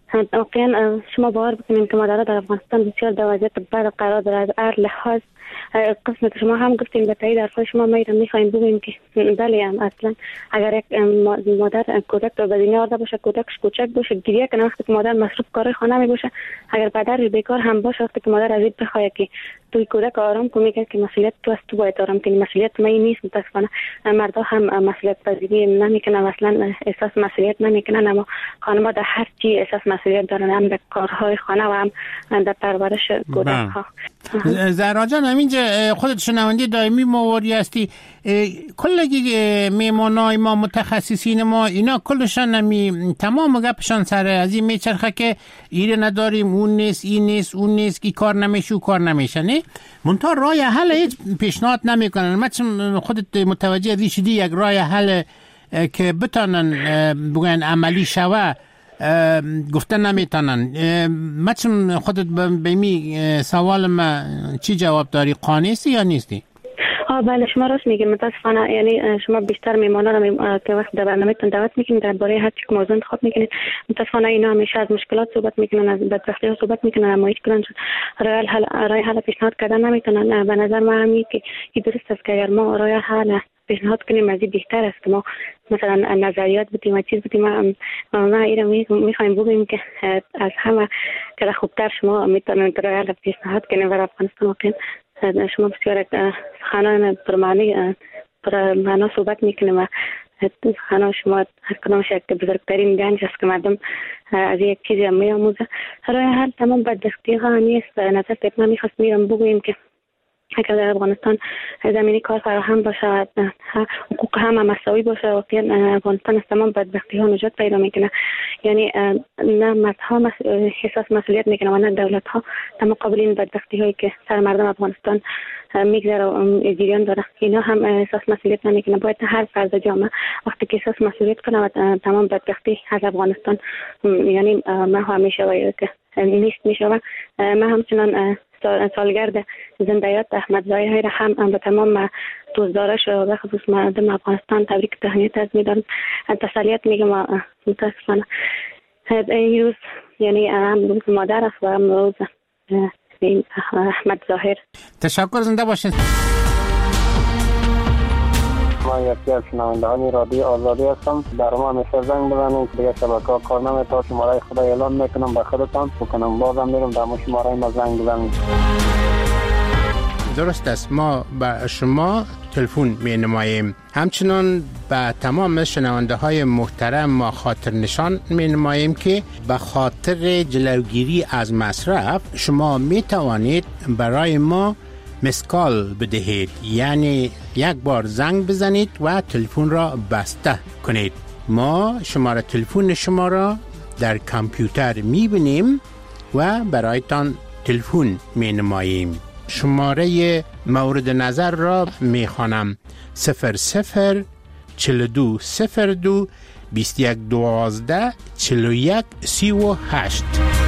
واقعا شما باور بکنید که مادرها در افغانستان بسیار در وضعیت بد قرار داره. از هر لحاظ قسم که شما هم گفتین به تایید حرفای شما ما ایران میخوایم بگوییم که بله هم اصلا اگر یک مادر کودک رو به دنیا آورده باشه، کودکش کوچک باشه، گریه کنه وقتی که مادر مصروف کار خانه می باشه، اگر پدر بیکار هم باشه وقتی که مادر از این بخواد که توی کودک آرام کنه، میگه که مسئولیت تو است، تو باید آرام کنی، مسئولیت من نیست. متاسفانه مردا هم مسئولیت پذیری نمیکنن، اصلا احساس مسئولیت نمیکنن، اما خانم‌ها در هر چی احساس مسئولیت دارن، هم در کارهای خانه و هم در پرورش کودک‌ها. زهرا جان همینجا خودت شنونده دائمی مواری هستی، کلگی میمانای ما متخصصین ما اینا کلشان نمی تمام گپشان سر از این میچرخه که ایره نداریم، اون نیست، این نیست، اون نیست، کی کار نمیشه و کار نمیشه. نه منتها راه حل هیچ پیشنهاد نمیکنن. مثلا خودت متوجه دی شدی یک راه حل که بتونن بگن عملی شوه گفتن نمیتونن. مثلا خودت به می سوال ما چی جواب داری؟ قانعی یا نیستی؟ آه بله شما راست میگید. متاسفانه یعنی شما بیشتر میمانا رو که وقت در برنامه‌تون دعوت میکنید درباره هر چیز موضوع انتخاب میکنید، متاسفانه اینا همیشه از مشکلات صحبت میکنن، از بدبختی‌ها صحبت میکنن، اما هیچ کدوم راه حل راه حل پیشنهاد کردن نمیتونن. به نظر من همین که این درست است که اگر ما راه حل پیشنهاد کنیم از این بهتر است که ما مثلا نظریات بدیم و چیز بدیم. ما اینا میخوایم بگیم که از همه که خوبتر شما میتونید راه حل پیشنهاد کنید برای افغانستان. واقعا شما بسیار سخنان پرمعنی پرمعنا صحبت میکنیم و سخنان شما هر کدامش یک بزرگترین گنج است که مردم از یک چیزی هم میآموزه. راه حل تمام بدبختی ها نیست. نظر صاحب من میخواست میرم بگویم که اگر در افغانستان زمینی کار فراهم باشه، حقوق همه مساوی باشه، واقعا افغانستان از تمام بدبختی ها نجات پیدا میکنه. یعنی نه مردها احساس مسئولیت میکنه و نه دولت ها در مقابل این بدبختی هایی که سر مردم افغانستان میگذره و جریان داره، اینا هم احساس مسئولیت نمیکنه. باید هر فرد جامعه وقتی که احساس مسئولیت کنه و تمام بدبختی از افغانستان یعنی ما همیشه و که نیست میشه. و ما همچنان سالگرد زنده‌یاد احمدزایی را هم به تمام دوستدارش و به خصوص مردم افغانستان تبریک تهنیت از میدارم. تسلیت میگم. متاسفانه این روز یعنی هم روز مادر است و هم روز این احمد ظاهر. تشکر، زنده باشید. ما یکی از شنوندگان رادیو آزادی هستم. در ما همیشه زنگ بزنید، دیگه شبکه‌ها کار نمی‌کنه. شماره خدا اعلام میکنم به خودتان بکنم، بازم میرم در شماره ما زنگ بزنید. درست است، ما به شما تلفن می نماییم. همچنان به تمام شنونده های محترم ما خاطر نشان می نماییم که به خاطر جلوگیری از مصرف شما می توانید برای ما مسکال بدهید، یعنی یک بار زنگ بزنید و تلفن را بسته کنید. ما شماره تلفن شما را در کامپیوتر می بینیم و برایتان تلفن می نماییم. شماره مورد نظر را می خوانم: صفر صفر چل دو صفر دو بیست یک دوازده چل و یک سی و هشت.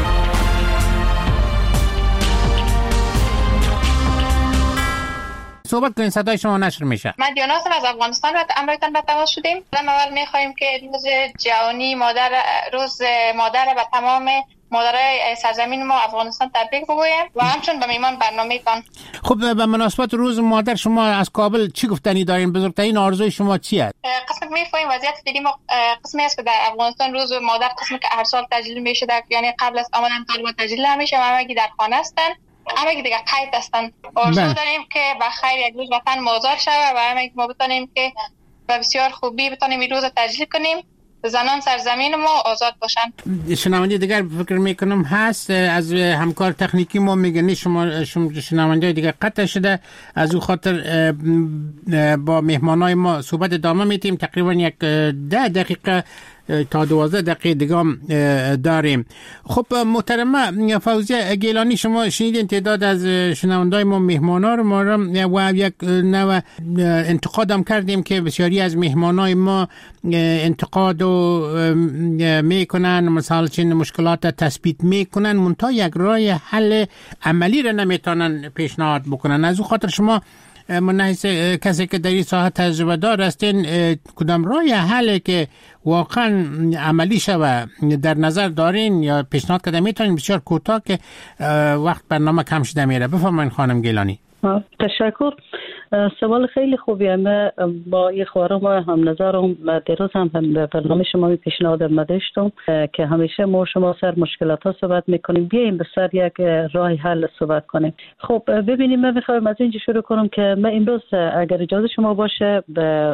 صحبت کنید، صدای شما نشر میشه. من دیانا هستم از افغانستان و امرایتان به تماس شدیم. اول میخوایم که روز جهانی مادر، روز مادر و تمام مادرای سرزمین ما افغانستان تبریک بگویم و همچنین به میهمان برنامه‌تان. خب به مناسبت روز مادر شما از کابل چی گفتنی دارین؟ بزرگترین آرزوی شما چی است؟ قسم که میفهمیم وضعیت فعلی ما قسمی است که در افغانستان روز مادر قسمی که هر سال تجلیل میشه، در یعنی قبل از آمدن طالبان تجلیل نمیشه و همگی در خانه هستن، همگی دیگه قید هستن. آرزو داریم که بخیر یک روز وطن مازار شود و همگی ما بتونیم که به بسیار خوبی بتونیم این روز تجلیل کنیم، زنان سرزمین ما آزاد باشن. شنونده دیگر فکر میکنم هست از همکار تکنیکی ما میگنی شما شنونده دیگر قطع شده، از او خاطر با مهمانای ما صحبت ادامه میتیم. تقریبا یک ده دقیقه تا دوازده دقیقه دیگه داریم. خب محترمه فوزیه گیلانی، شما شنیدین تعداد از شنوندای ما مهمانا رو ما و یک نوع انتقاد هم کردیم که بسیاری از مهمانای ما انتقاد میکنن، مثلا چین مشکلات تثبیت میکنن، منتها یک راه حل عملی رو نمیتونن پیشنهاد بکنن. از او خاطر شما من نحیث کسی که در این ساحه تجربه دار هستین، کدام راه حل که واقعا عملی شوه در نظر دارین یا پیشنهاد کردن میتونین؟ بسیار کوتاه که وقت برنامه کم شده میره. بفرمایید خانم گیلانی. تشکر. سوال خیلی خوبیه. من با یه خواهرم هم نظرم دیروز هم به برنامه شما پیشنهاد داشتم که همیشه ما شما سر مشکلات ها صحبت میکنیم، بیاییم به سر یک راه حل صحبت کنیم. خب ببینیم، من میخوایم از اینجا شروع کنم که من امروز اگر اجازه شما باشه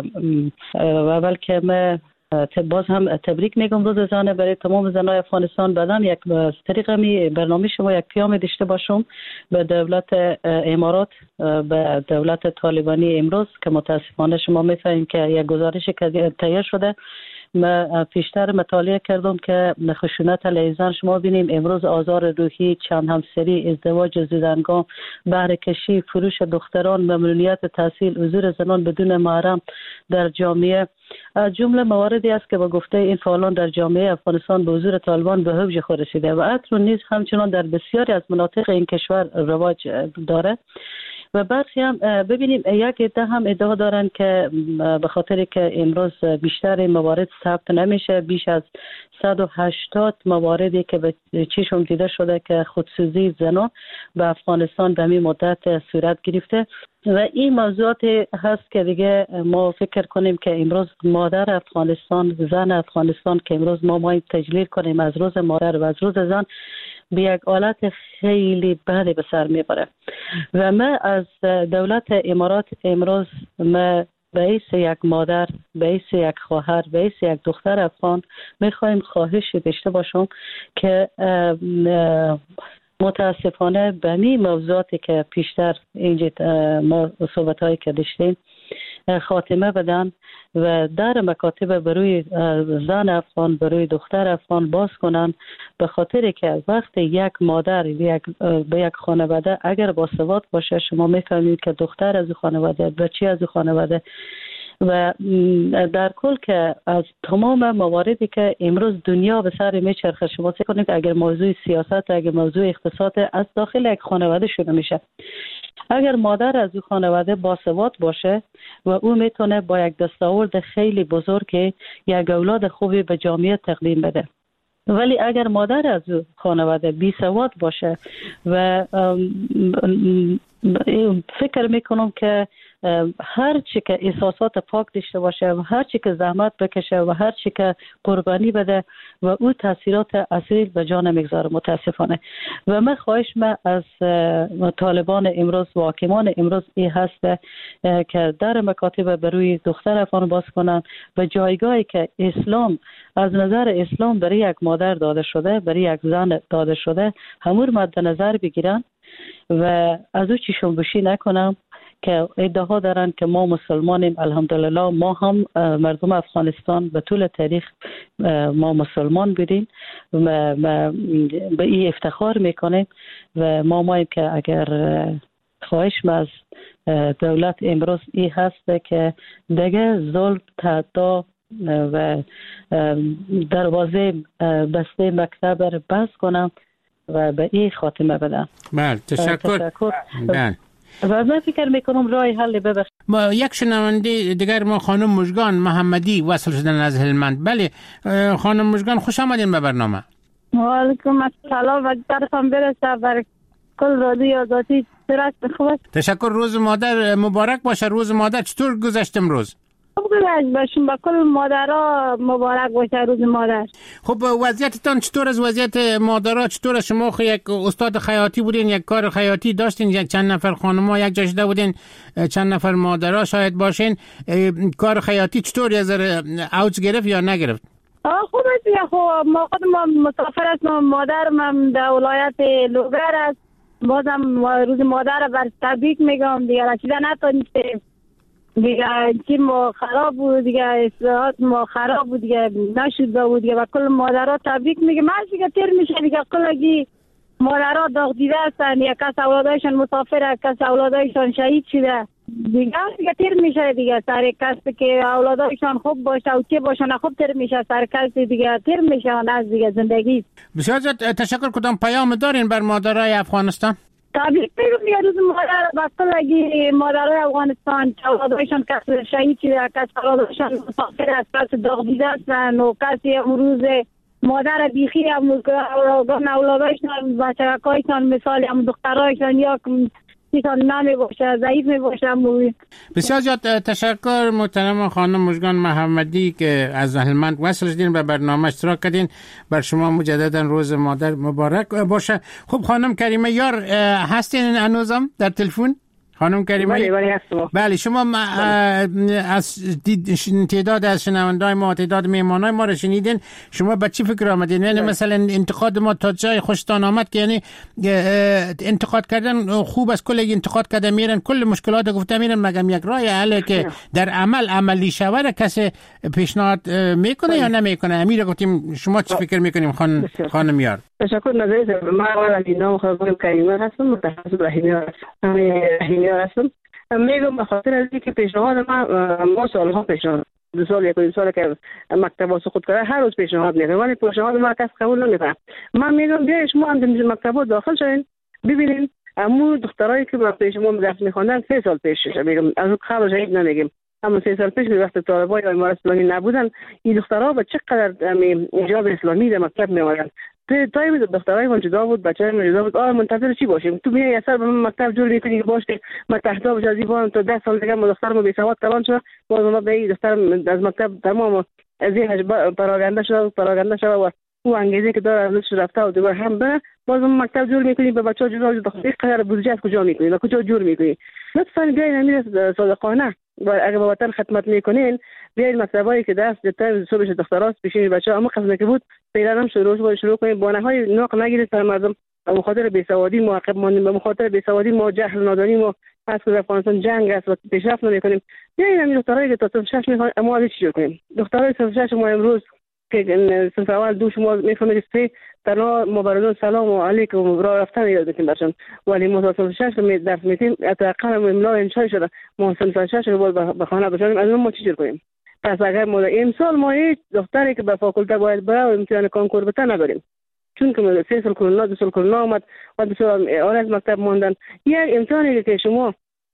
اول که من باز هم تبریک میگم روز زن برای تمام زنای افغانستان. بعدن یک طریق می برنامه شما یک پیام داشته باشم به دولت امارات، به دولت طالبانی امروز که متاسفانه شما میفهمید که یک گزارشی که تهیه شده، من پیشتر مطالعه کردم که خشونت علیه زن شما بینیم امروز آزار روحی، چند همسری، ازدواج زیدنگام، بهره کشی، فروش دختران، ممنوعیت تحصیل، حضور زنان بدون محرم در جامعه از جمله مواردی است که با گفته این فعالان در جامعه افغانستان به حضور طالبان به اوج خود رسیده و عطر نیز همچنان در بسیاری از مناطق این کشور رواج داره. و برخی هم ببینیم یک عده هم ادعا دارن که به خاطر که امروز بیشتر موارد ثبت نمیشه، بیش از صد و هشتاد مواردی که به چشم دیده شده که خودسوزی زنان به افغانستان به همین مدت صورت گرفته و این موضوعات هست که دیگه ما فکر کنیم که امروز مادر افغانستان، زن افغانستان که امروز ما ماییم تجلیل کنیم از روز مادر و از روز زن، به یک حالت خیلی بدی به سر میبره و من از دولت امارات امروز من به حیث یک مادر، به حیث یک خواهر، به حیث یک دختر افغان میخوایم خواهش داشته باشم که متاسفانه به این موضوعاتی که پیشتر اینجا ما صحبت هایی که داشتیم خاتمه بدن و در مکاتب بروی زن افغان، بروی دختر افغان باز کنن، به خاطر که وقت یک مادر یک به یک خانواده اگر باسواد باشه، شما میفهمید که دختر از خانواده، بچه از خانواده و در کل که از تمام مواردی که امروز دنیا به سر میچرخه، شما فکر کنید اگر موضوع سیاست، اگر موضوع اقتصاد از داخل یک خانواده شروع میشه، اگر مادر از او خانواده باسواد باشه و او میتونه با یک دستاورد خیلی بزرگ یک اولاد خوبی به جامعه تقدیم بده ولی اگر مادر از خانواده بی سواد باشه و فکر میکنم که هر چی که احساسات پاک داشته باشه و هر چی که زحمت بکشه و هر چی که قربانی بده و او تاثیرات اصیل به جان میگذاره متاسفانه. و من خواهش من از طالبان امروز و حاکمان امروز این هست که در مکاتب بروی دختر افغان باز کنن و جایگاهی که اسلام از نظر اسلام برای یک مادر داده شده، برای یک زن داده شده، همون مد نظر بگیرن و از او چشم بوشی نکنم که ادعا دارن که ما مسلمانیم. الحمدلله ما هم مردم افغانستان به طول تاریخ ما مسلمان بودیم و به این افتخار میکنیم و ما ماییم که اگر خواهش ما از دولت امروز این هست که دیگه ظلم تعدا و دروازه بسته مکتب رو بس کنم و به این خاتمه بدم. بله تشکر. تشکر. بله. و من فکر میکنم راه حل ببخشید. ما یک شنونده دیگر ما خانم مژگان محمدی وصل شدن از هلمند. بله خانم مژگان خوش آمدین به برنامه. و علیکم السلام و درتان برسه بر کل رادیو آزادی. سرات بخواد. تشکر. روز مادر مبارک باشه. روز مادر چطور گذشت امروز؟ خوب گذشت باشیم. با کل مادرها مبارک باشه روز مادر. خب وضعیتتان چطور از وضعیت مادرها چطور؟ شما خو یک استاد خیاطی بودین، یک کار خیاطی داشتین، یک چند نفر خانم‌ها یک جا شده بودین، چند نفر مادرها شاید باشین. کار خیاطی چطور یه ذره اوج گرفت یا نگرفت؟ آه خوب است. خب ما خود ما مسافر هستم، مادرم در ولایت لوگر است. بازم روز مادر بر تبریک میگم دیگه. چیزا نتونستیم دیگه، چی ما خراب بود دیگه، اصلاحات ما خراب بود دیگه، نشد بود دیگه. و کل مادرها تبریک میگه. من دیگه تیر میشه دیگه. کلگی مادرها داغ دیده هستن، یک کس اولادایشان مسافر، یک کس اولادایشان شهید شده دیگه. دیگه تیر میشه دیگه. سر کسی که اولادایشان خوب باشه و چه باشن خوب تیر میشه، سر کسی دیگه تیر میشه از دیگه زندگی. بسیار زیاد تشکر. کدام پیام دارین بر مادرای افغانستان؟ تبریک میگم دیگه روز مادر. با کلگی مادرای افغانستان که اولادایشان کس شهید شده، کس اولادایشان مسافر است، کس داغ دیده هستن و کسی امروز مادر بیخی هم اولادایشان بچه‌هایشان مثال هم دخترایشان یا چیزان نمی باشه، ضعیف می باشه. بسیار زیاد تشکر محترم خانم مژگان محمدی که از هلمند وصل شدین و برنامه اشتراک کردین. بر شما مجددا روز مادر مبارک باشه. خب خانم کریمه یار هستین هنوزم در تلفن؟ خانم کریمه بله بله هستم. بله شما از تعداد از شنوندای ما، تعداد میهمانای ما رو شنیدین. شما به چی فکر آمدین؟ یعنی مثلا انتقاد ما تا جای خوشتان آمد که یعنی انتقاد کردن خوب است، کل انتقاد کردن میرن کل مشکلات گفته میرن، مگم یک راه حل که در عمل عملی شود کسی پیشنهاد میکنه یا نمیکنه؟ امیر گفتیم شما چی فکر میکنیم خانم خانم یار؟ تشکر. نظریت من اولا نام خانم کریمه هستم، متخصص رحیمی هستم. رحیمی هستم. میگم به خاطر از اینکه پیشنهاد من ما سالها پیشنهاد دو سال یک دو سال که مکتب سقوط کرده هر روز پیشنهاد میکنه ولی پیشنهاد ما کس قبول نمیکنه. من میگم بیاین شما هم مکتب داخل شین ببینین امو دخترایی که با پیش ما درس میخوندن سه سال پیش میگم از قبل جدید نمیگم، اما سه سال پیش وقت طالبای امارات اسلامی نبودن این دخترها با چقدر حجاب اسلامی در مکتب میآوردن. تایم دخترای من جدا بود، بچه‌های من جدا بود. آه منتظر چی باشیم؟ تو میای اثر به مکتب جور میکنی که باشه ما تحتاب جذیبان تا ده سال دیگه ما دخترم بی سواد کلان شد، باز ما به این دختر از مکتب تمام از این پراگنده شد پراگنده شد و او انگیزه که داره ازش رفته و دوباره هم بره باز ما مکتب جور میکنی به بچه‌ها جدا دختر قرار بودجه از کجا میکنی و کجا جور میکنی؟ لطفاً بیاین امیر صادقانه و اگه با وطن خدمت میکنین بیاین مکتبایی که دست دتای صبحش دختراست پیشین بچه‌ها اما قسم که بود پیران هم شروع شروع کنیم بانه‌های ناق نگیرید بر مردم. به خاطر بیسوادی معاقب ماندیم، به خاطر بیسوادی ما جهل نادانی ما از که افغانستان جنگ است و پیشرفت نمی‌کنیم. بیاین همین دخترایی که تا سن شش میخوان اما چی جور کنیم؟ دخترای سن شش ما امروز که سن اول دو شما میفهمید سه تنها مبارزان سلام و علیکم راه رفتن یاد بکنیم برشون ولی ما سن شش می درس میتیم اتاقا املا انشاء شده ما سن شش رو به خانه بشیم از ما چی جور کنیم؟ پس اگر ما امسال ما هیچ دختری که به فاکولته باید بره و امتحان کنکور بده نبریم، چون که سه سال کرونا دو سال کرونا آمد و دو سال آن از مکتب ماندن. یک امتحانی که شما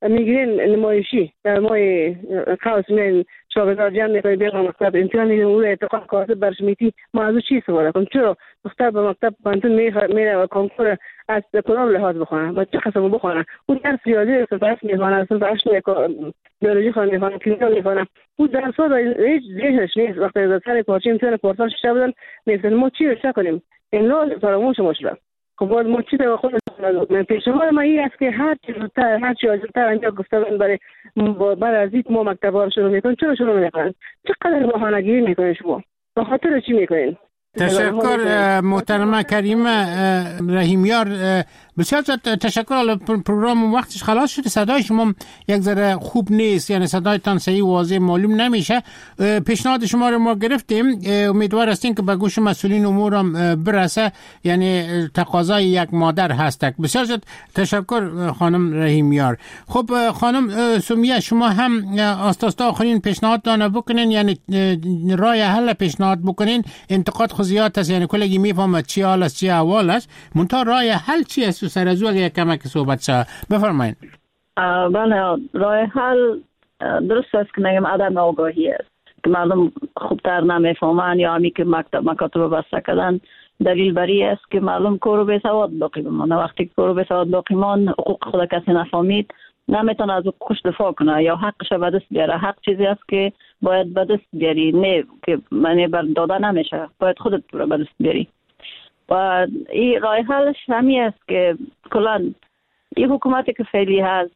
میگیرین نمایشی در ماه قوس میان شاگردان جمع میکنین بیان مکتب امتحان میدین اون اعتقاد کاسب برش میتی ما از چی سوال کنم چرا دختر به مکتب پانتون میره و کنکور از کدام لحاظ بخونه با چه قسم بخونه اون درس ریاضی صفحه میخونه صفحه بیولوژی خونه میخونه کلیدی میخونه اون درس ها هیچ ذهنش نیست وقتی از سر پارچه امتحان پارسال شده بودن نیست ما چی رو کنیم این لازم فراموش ما شده خب باید ما چی در خود من پیشنهاد ما این است که هر چیز زودتر هر چی زودتر اینجا گفتن برای بعد از اینکه ما مکتب‌ها رو شروع میکنیم چرا شروع نمیکنن چقدر بهانه‌گیری میکنین شما به خاطر چی میکنین؟ تشکر محترمه کریمه رحیمیار بسیار تشکر. پروگرام وقتش خلاص شده صدای شما یک ذره خوب نیست یعنی صدایتان صحیح واضح معلوم نمیشه. پیشنهاد شما رو ما گرفتیم امیدوار هستیم که به گوش مسئولین امور هم برسه یعنی تقاضای یک مادر هست. بسیار تشکر خانم رحیمیار. خب خانم سمیه شما هم آستاستا آخرین پیشنهاد دانه بکنین یعنی راه حل پیشنهاد بکنین. انتقاد خزیات است یعنی کلگی میفهمد چی حال است چی احوال است منتها راه حل چی است سر از او اگه کمک صحبت شد بفرمایید. بله راه حل درست است که نگم عدم آگاهی است که مردم خوبتر نمیفهمن یا همی که مکتب مکاتب بسته کردن دلیل بری است که مردم کورو به سواد باقی بمانه. وقتی کورو به سواد باقی مان حقوق خود کسی نفهمید نمیتونه از حقوقش دفاع کنه یا حقش به دست بیاره. حق چیزی است که باید به دست بیاری نه که معنی بر داده نمیشه باید خودت به دست بیاری. و این راه حلش همی است که کلا این حکومتی که فعلی هست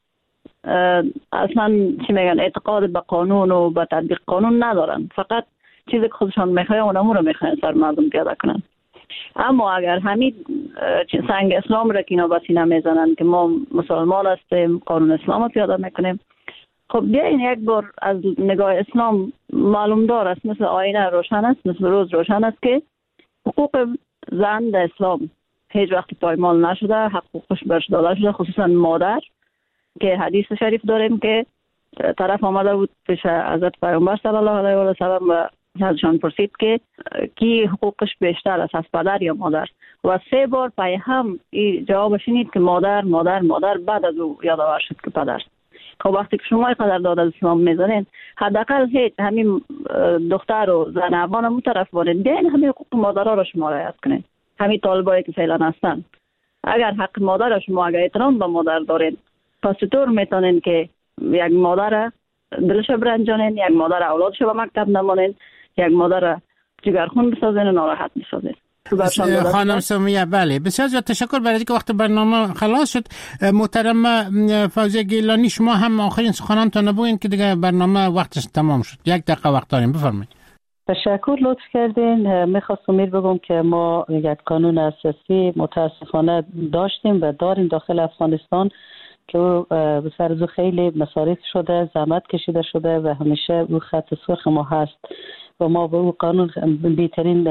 اصلا چی میگن اعتقاد به قانون و به تطبیق قانون ندارن فقط چیزی که خودشان میخواین اونمو رو میخواین سر مردم پیاده کنن. اما اگر همین سنگ اسلام را که اینا به سینه میزنن که ما مسلمان هستیم قانون اسلام رو پیاده میکنیم خب بیاین یک بار از نگاه اسلام معلوم دار است مثل آینه روشن است مثل روز روشن است که حقوق زن در اسلام هیچ وقت پایمال نشده حقوقش برش داده شده خصوصا مادر که حدیث شریف داریم که طرف آمده بود پیش حضرت پیامبر صلی الله علیه و سلم و ازشان پرسید که کی حقوقش بیشتر است از پدر یا مادر و سه بار پای هم این جواب شنید که مادر مادر مادر بعد از او یادآور شد که پدر. خب وقتی که شما قدرداد از اسلام میزنین حداقل هیچ همین دختر و زن افغان هم طرف بارین بیاین همین حقوق مادرها را شما رعایت کنین. همین طالبایی که فعلا هستن اگر حق مادر شما اگر احترام به مادر دارین پس چطور میتونین که یک مادر دلش برنجانین یک مادر اولادش به مکتب نمانین یک مادر جگرخون بسازین و ناراحت بسازین. خانم سمیه بله بسیار زیاد تشکر برای اینکه وقت برنامه خلاص شد. محترم فوزیه گیلانی شما هم آخرین سخنانتون بگوین که دیگه برنامه وقتش تمام شد. یک دقیقه وقت داریم بفرمایید. تشکر لطف کردین. میخواستم میر بگم که ما یک قانون اساسی متاسفانه داشتیم و داریم داخل افغانستان که به سر خیلی مصارف شده زحمت کشیده شده و همیشه او خط سرخ ما هست و ما به او قانون بهترین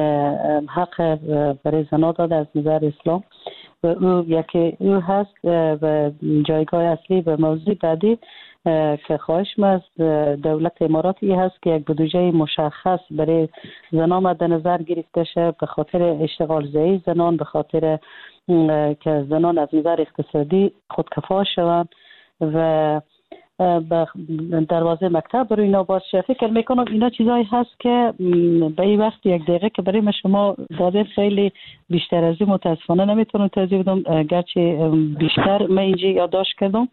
حق برای زنان داده از نظر اسلام و او یکی او هست و جایگاه اصلی و موضوع بعدی که خواهش از دولت اماراتی هست که یک بودجه مشخص برای زنان مد نظر گرفته شه به خاطر اشتغال زایی زنان به خاطر که زنان از نظر اقتصادی خودکفا شوند و دروازه مکتب برای اینا باز شه. فکر میکنم اینا چیزایی هست که به این وقت یک دقیقه که برای شما داده خیلی بیشتر از این متاسفانه نمیتونم توضیح بدم گرچه بیشتر من اینجا یادداشت کردم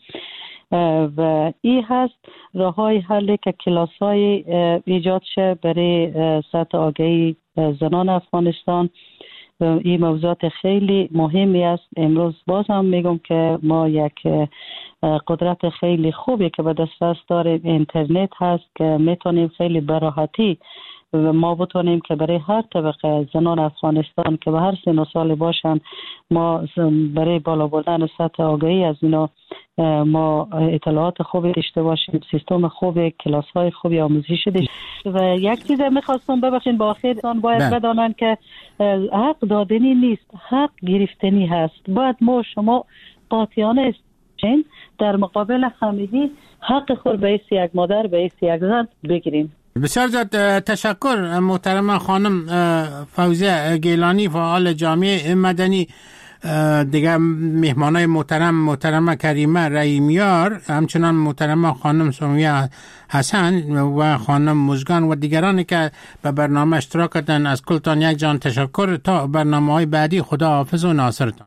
و این هست راه های حلی که کلاس های ایجاد شه برای سطح آگاهی زنان افغانستان. این موضوعات خیلی مهمی است. امروز باز هم میگم که ما یک قدرت خیلی خوبی که به دسترس داریم اینترنت هست که میتونیم خیلی براحتی و ما بتونیم که برای هر طبقه زنان افغانستان که به هر سن و سال باشن ما برای بالا بردن سطح آگاهی از اینا ما اطلاعات خوبی داشته باشیم سیستم خوبی کلاس های خوبی آموزشی شده. و یک چیز میخواستم ببخشید با آخرتان باید بدانن که حق دادنی نیست حق گرفتنی هست. باید ما شما قاطعانه است در مقابل همگی حق خود به ایست یک مادر به ایست یک زن بگیریم. بسیار زیاد تشکر محترم خانم فوزیه گیلانی فعال جامعه مدنی. دیگه مهمانای محترم محترم کریمه رحیمیار، همچنان محترم خانم سمیه حسن و خانم مزگان و دیگرانی که به برنامه اشتراک کردن، از کلتان یک جان تشکر. تا برنامه های بعدی خدا حافظ و ناصرتان.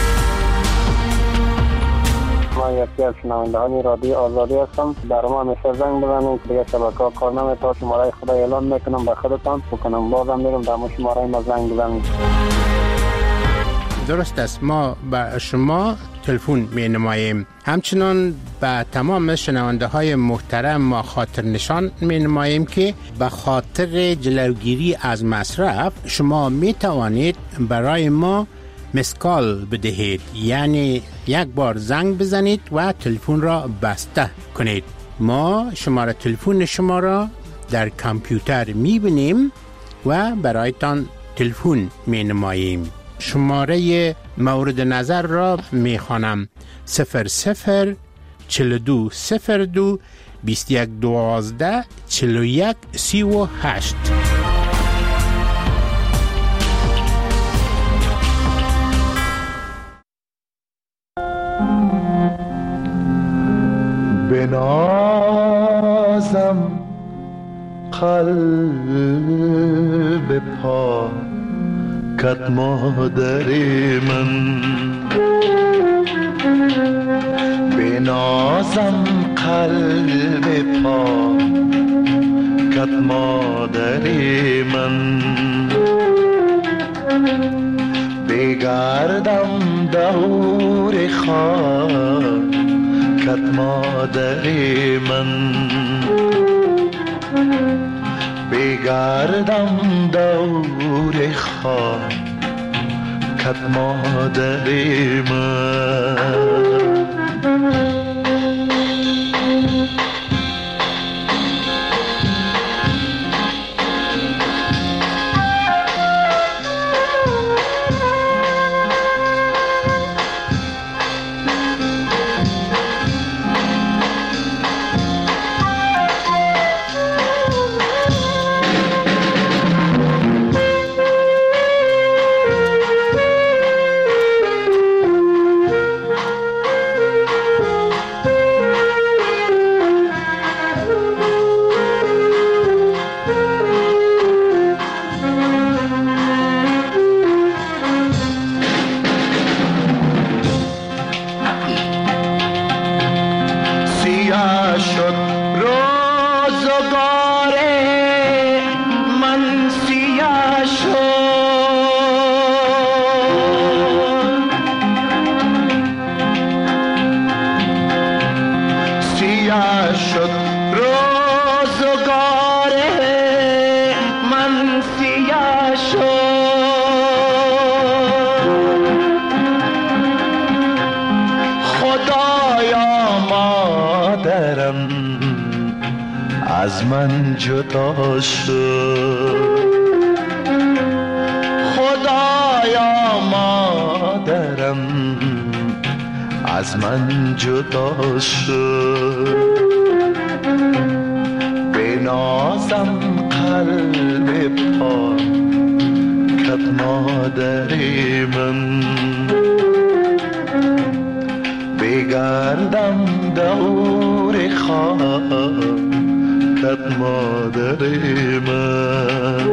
من یکی از شنوندگان رادیو آزادی هستم. در ما همیشه زنگ بزنید دیگه شبکه‌ها کار نمی‌کنه. شماره خدا اعلام میکنم به خودتان بکنم، بازم میرم در شماره ما زنگ بزنید. درست است، ما به شما تلفن می نماییم. همچنان به تمام شنونده های محترم ما خاطر نشان می نماییم که به خاطر جلوگیری از مصرف شما می توانید برای ما مسکال بدهید، یعنی یک بار زنگ بزنید و تلفن را بسته کنید. ما شماره تلفن شما را در کامپیوتر می بینیم و برایتان تلفن می نماییم. شماره مورد نظر را می خوانم: صفر صفر چل دو صفر دو بیست یک دوازده چل و یک سی و هشت. بنازم قلب پا کت مادر من، بنازم قلب پا کت مادر من، بگردم دور خاک کت مادر من، بگردم دور خاک کت مادر من. از من جدا شد، خدایا مادرم از من جدا شد، بنازم قلب پا کت مادر من، بگردم دور خاک کت مادر من.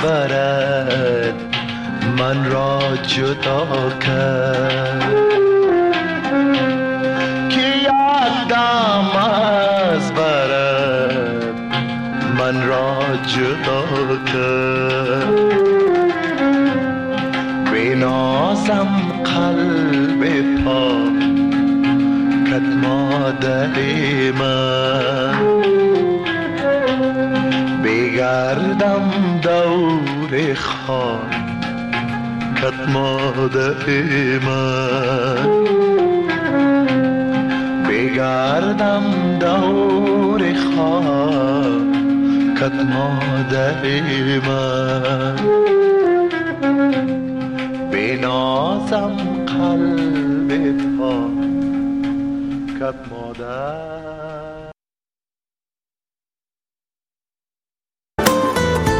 برد من را جدا کرد که یک دم از برد من را جدا کرد بنازم قلب پاک کت مادر من بگردم دور خاک کت مادر من بگردم دور خاک کت مادر من بنازم قلب پاک کت مادر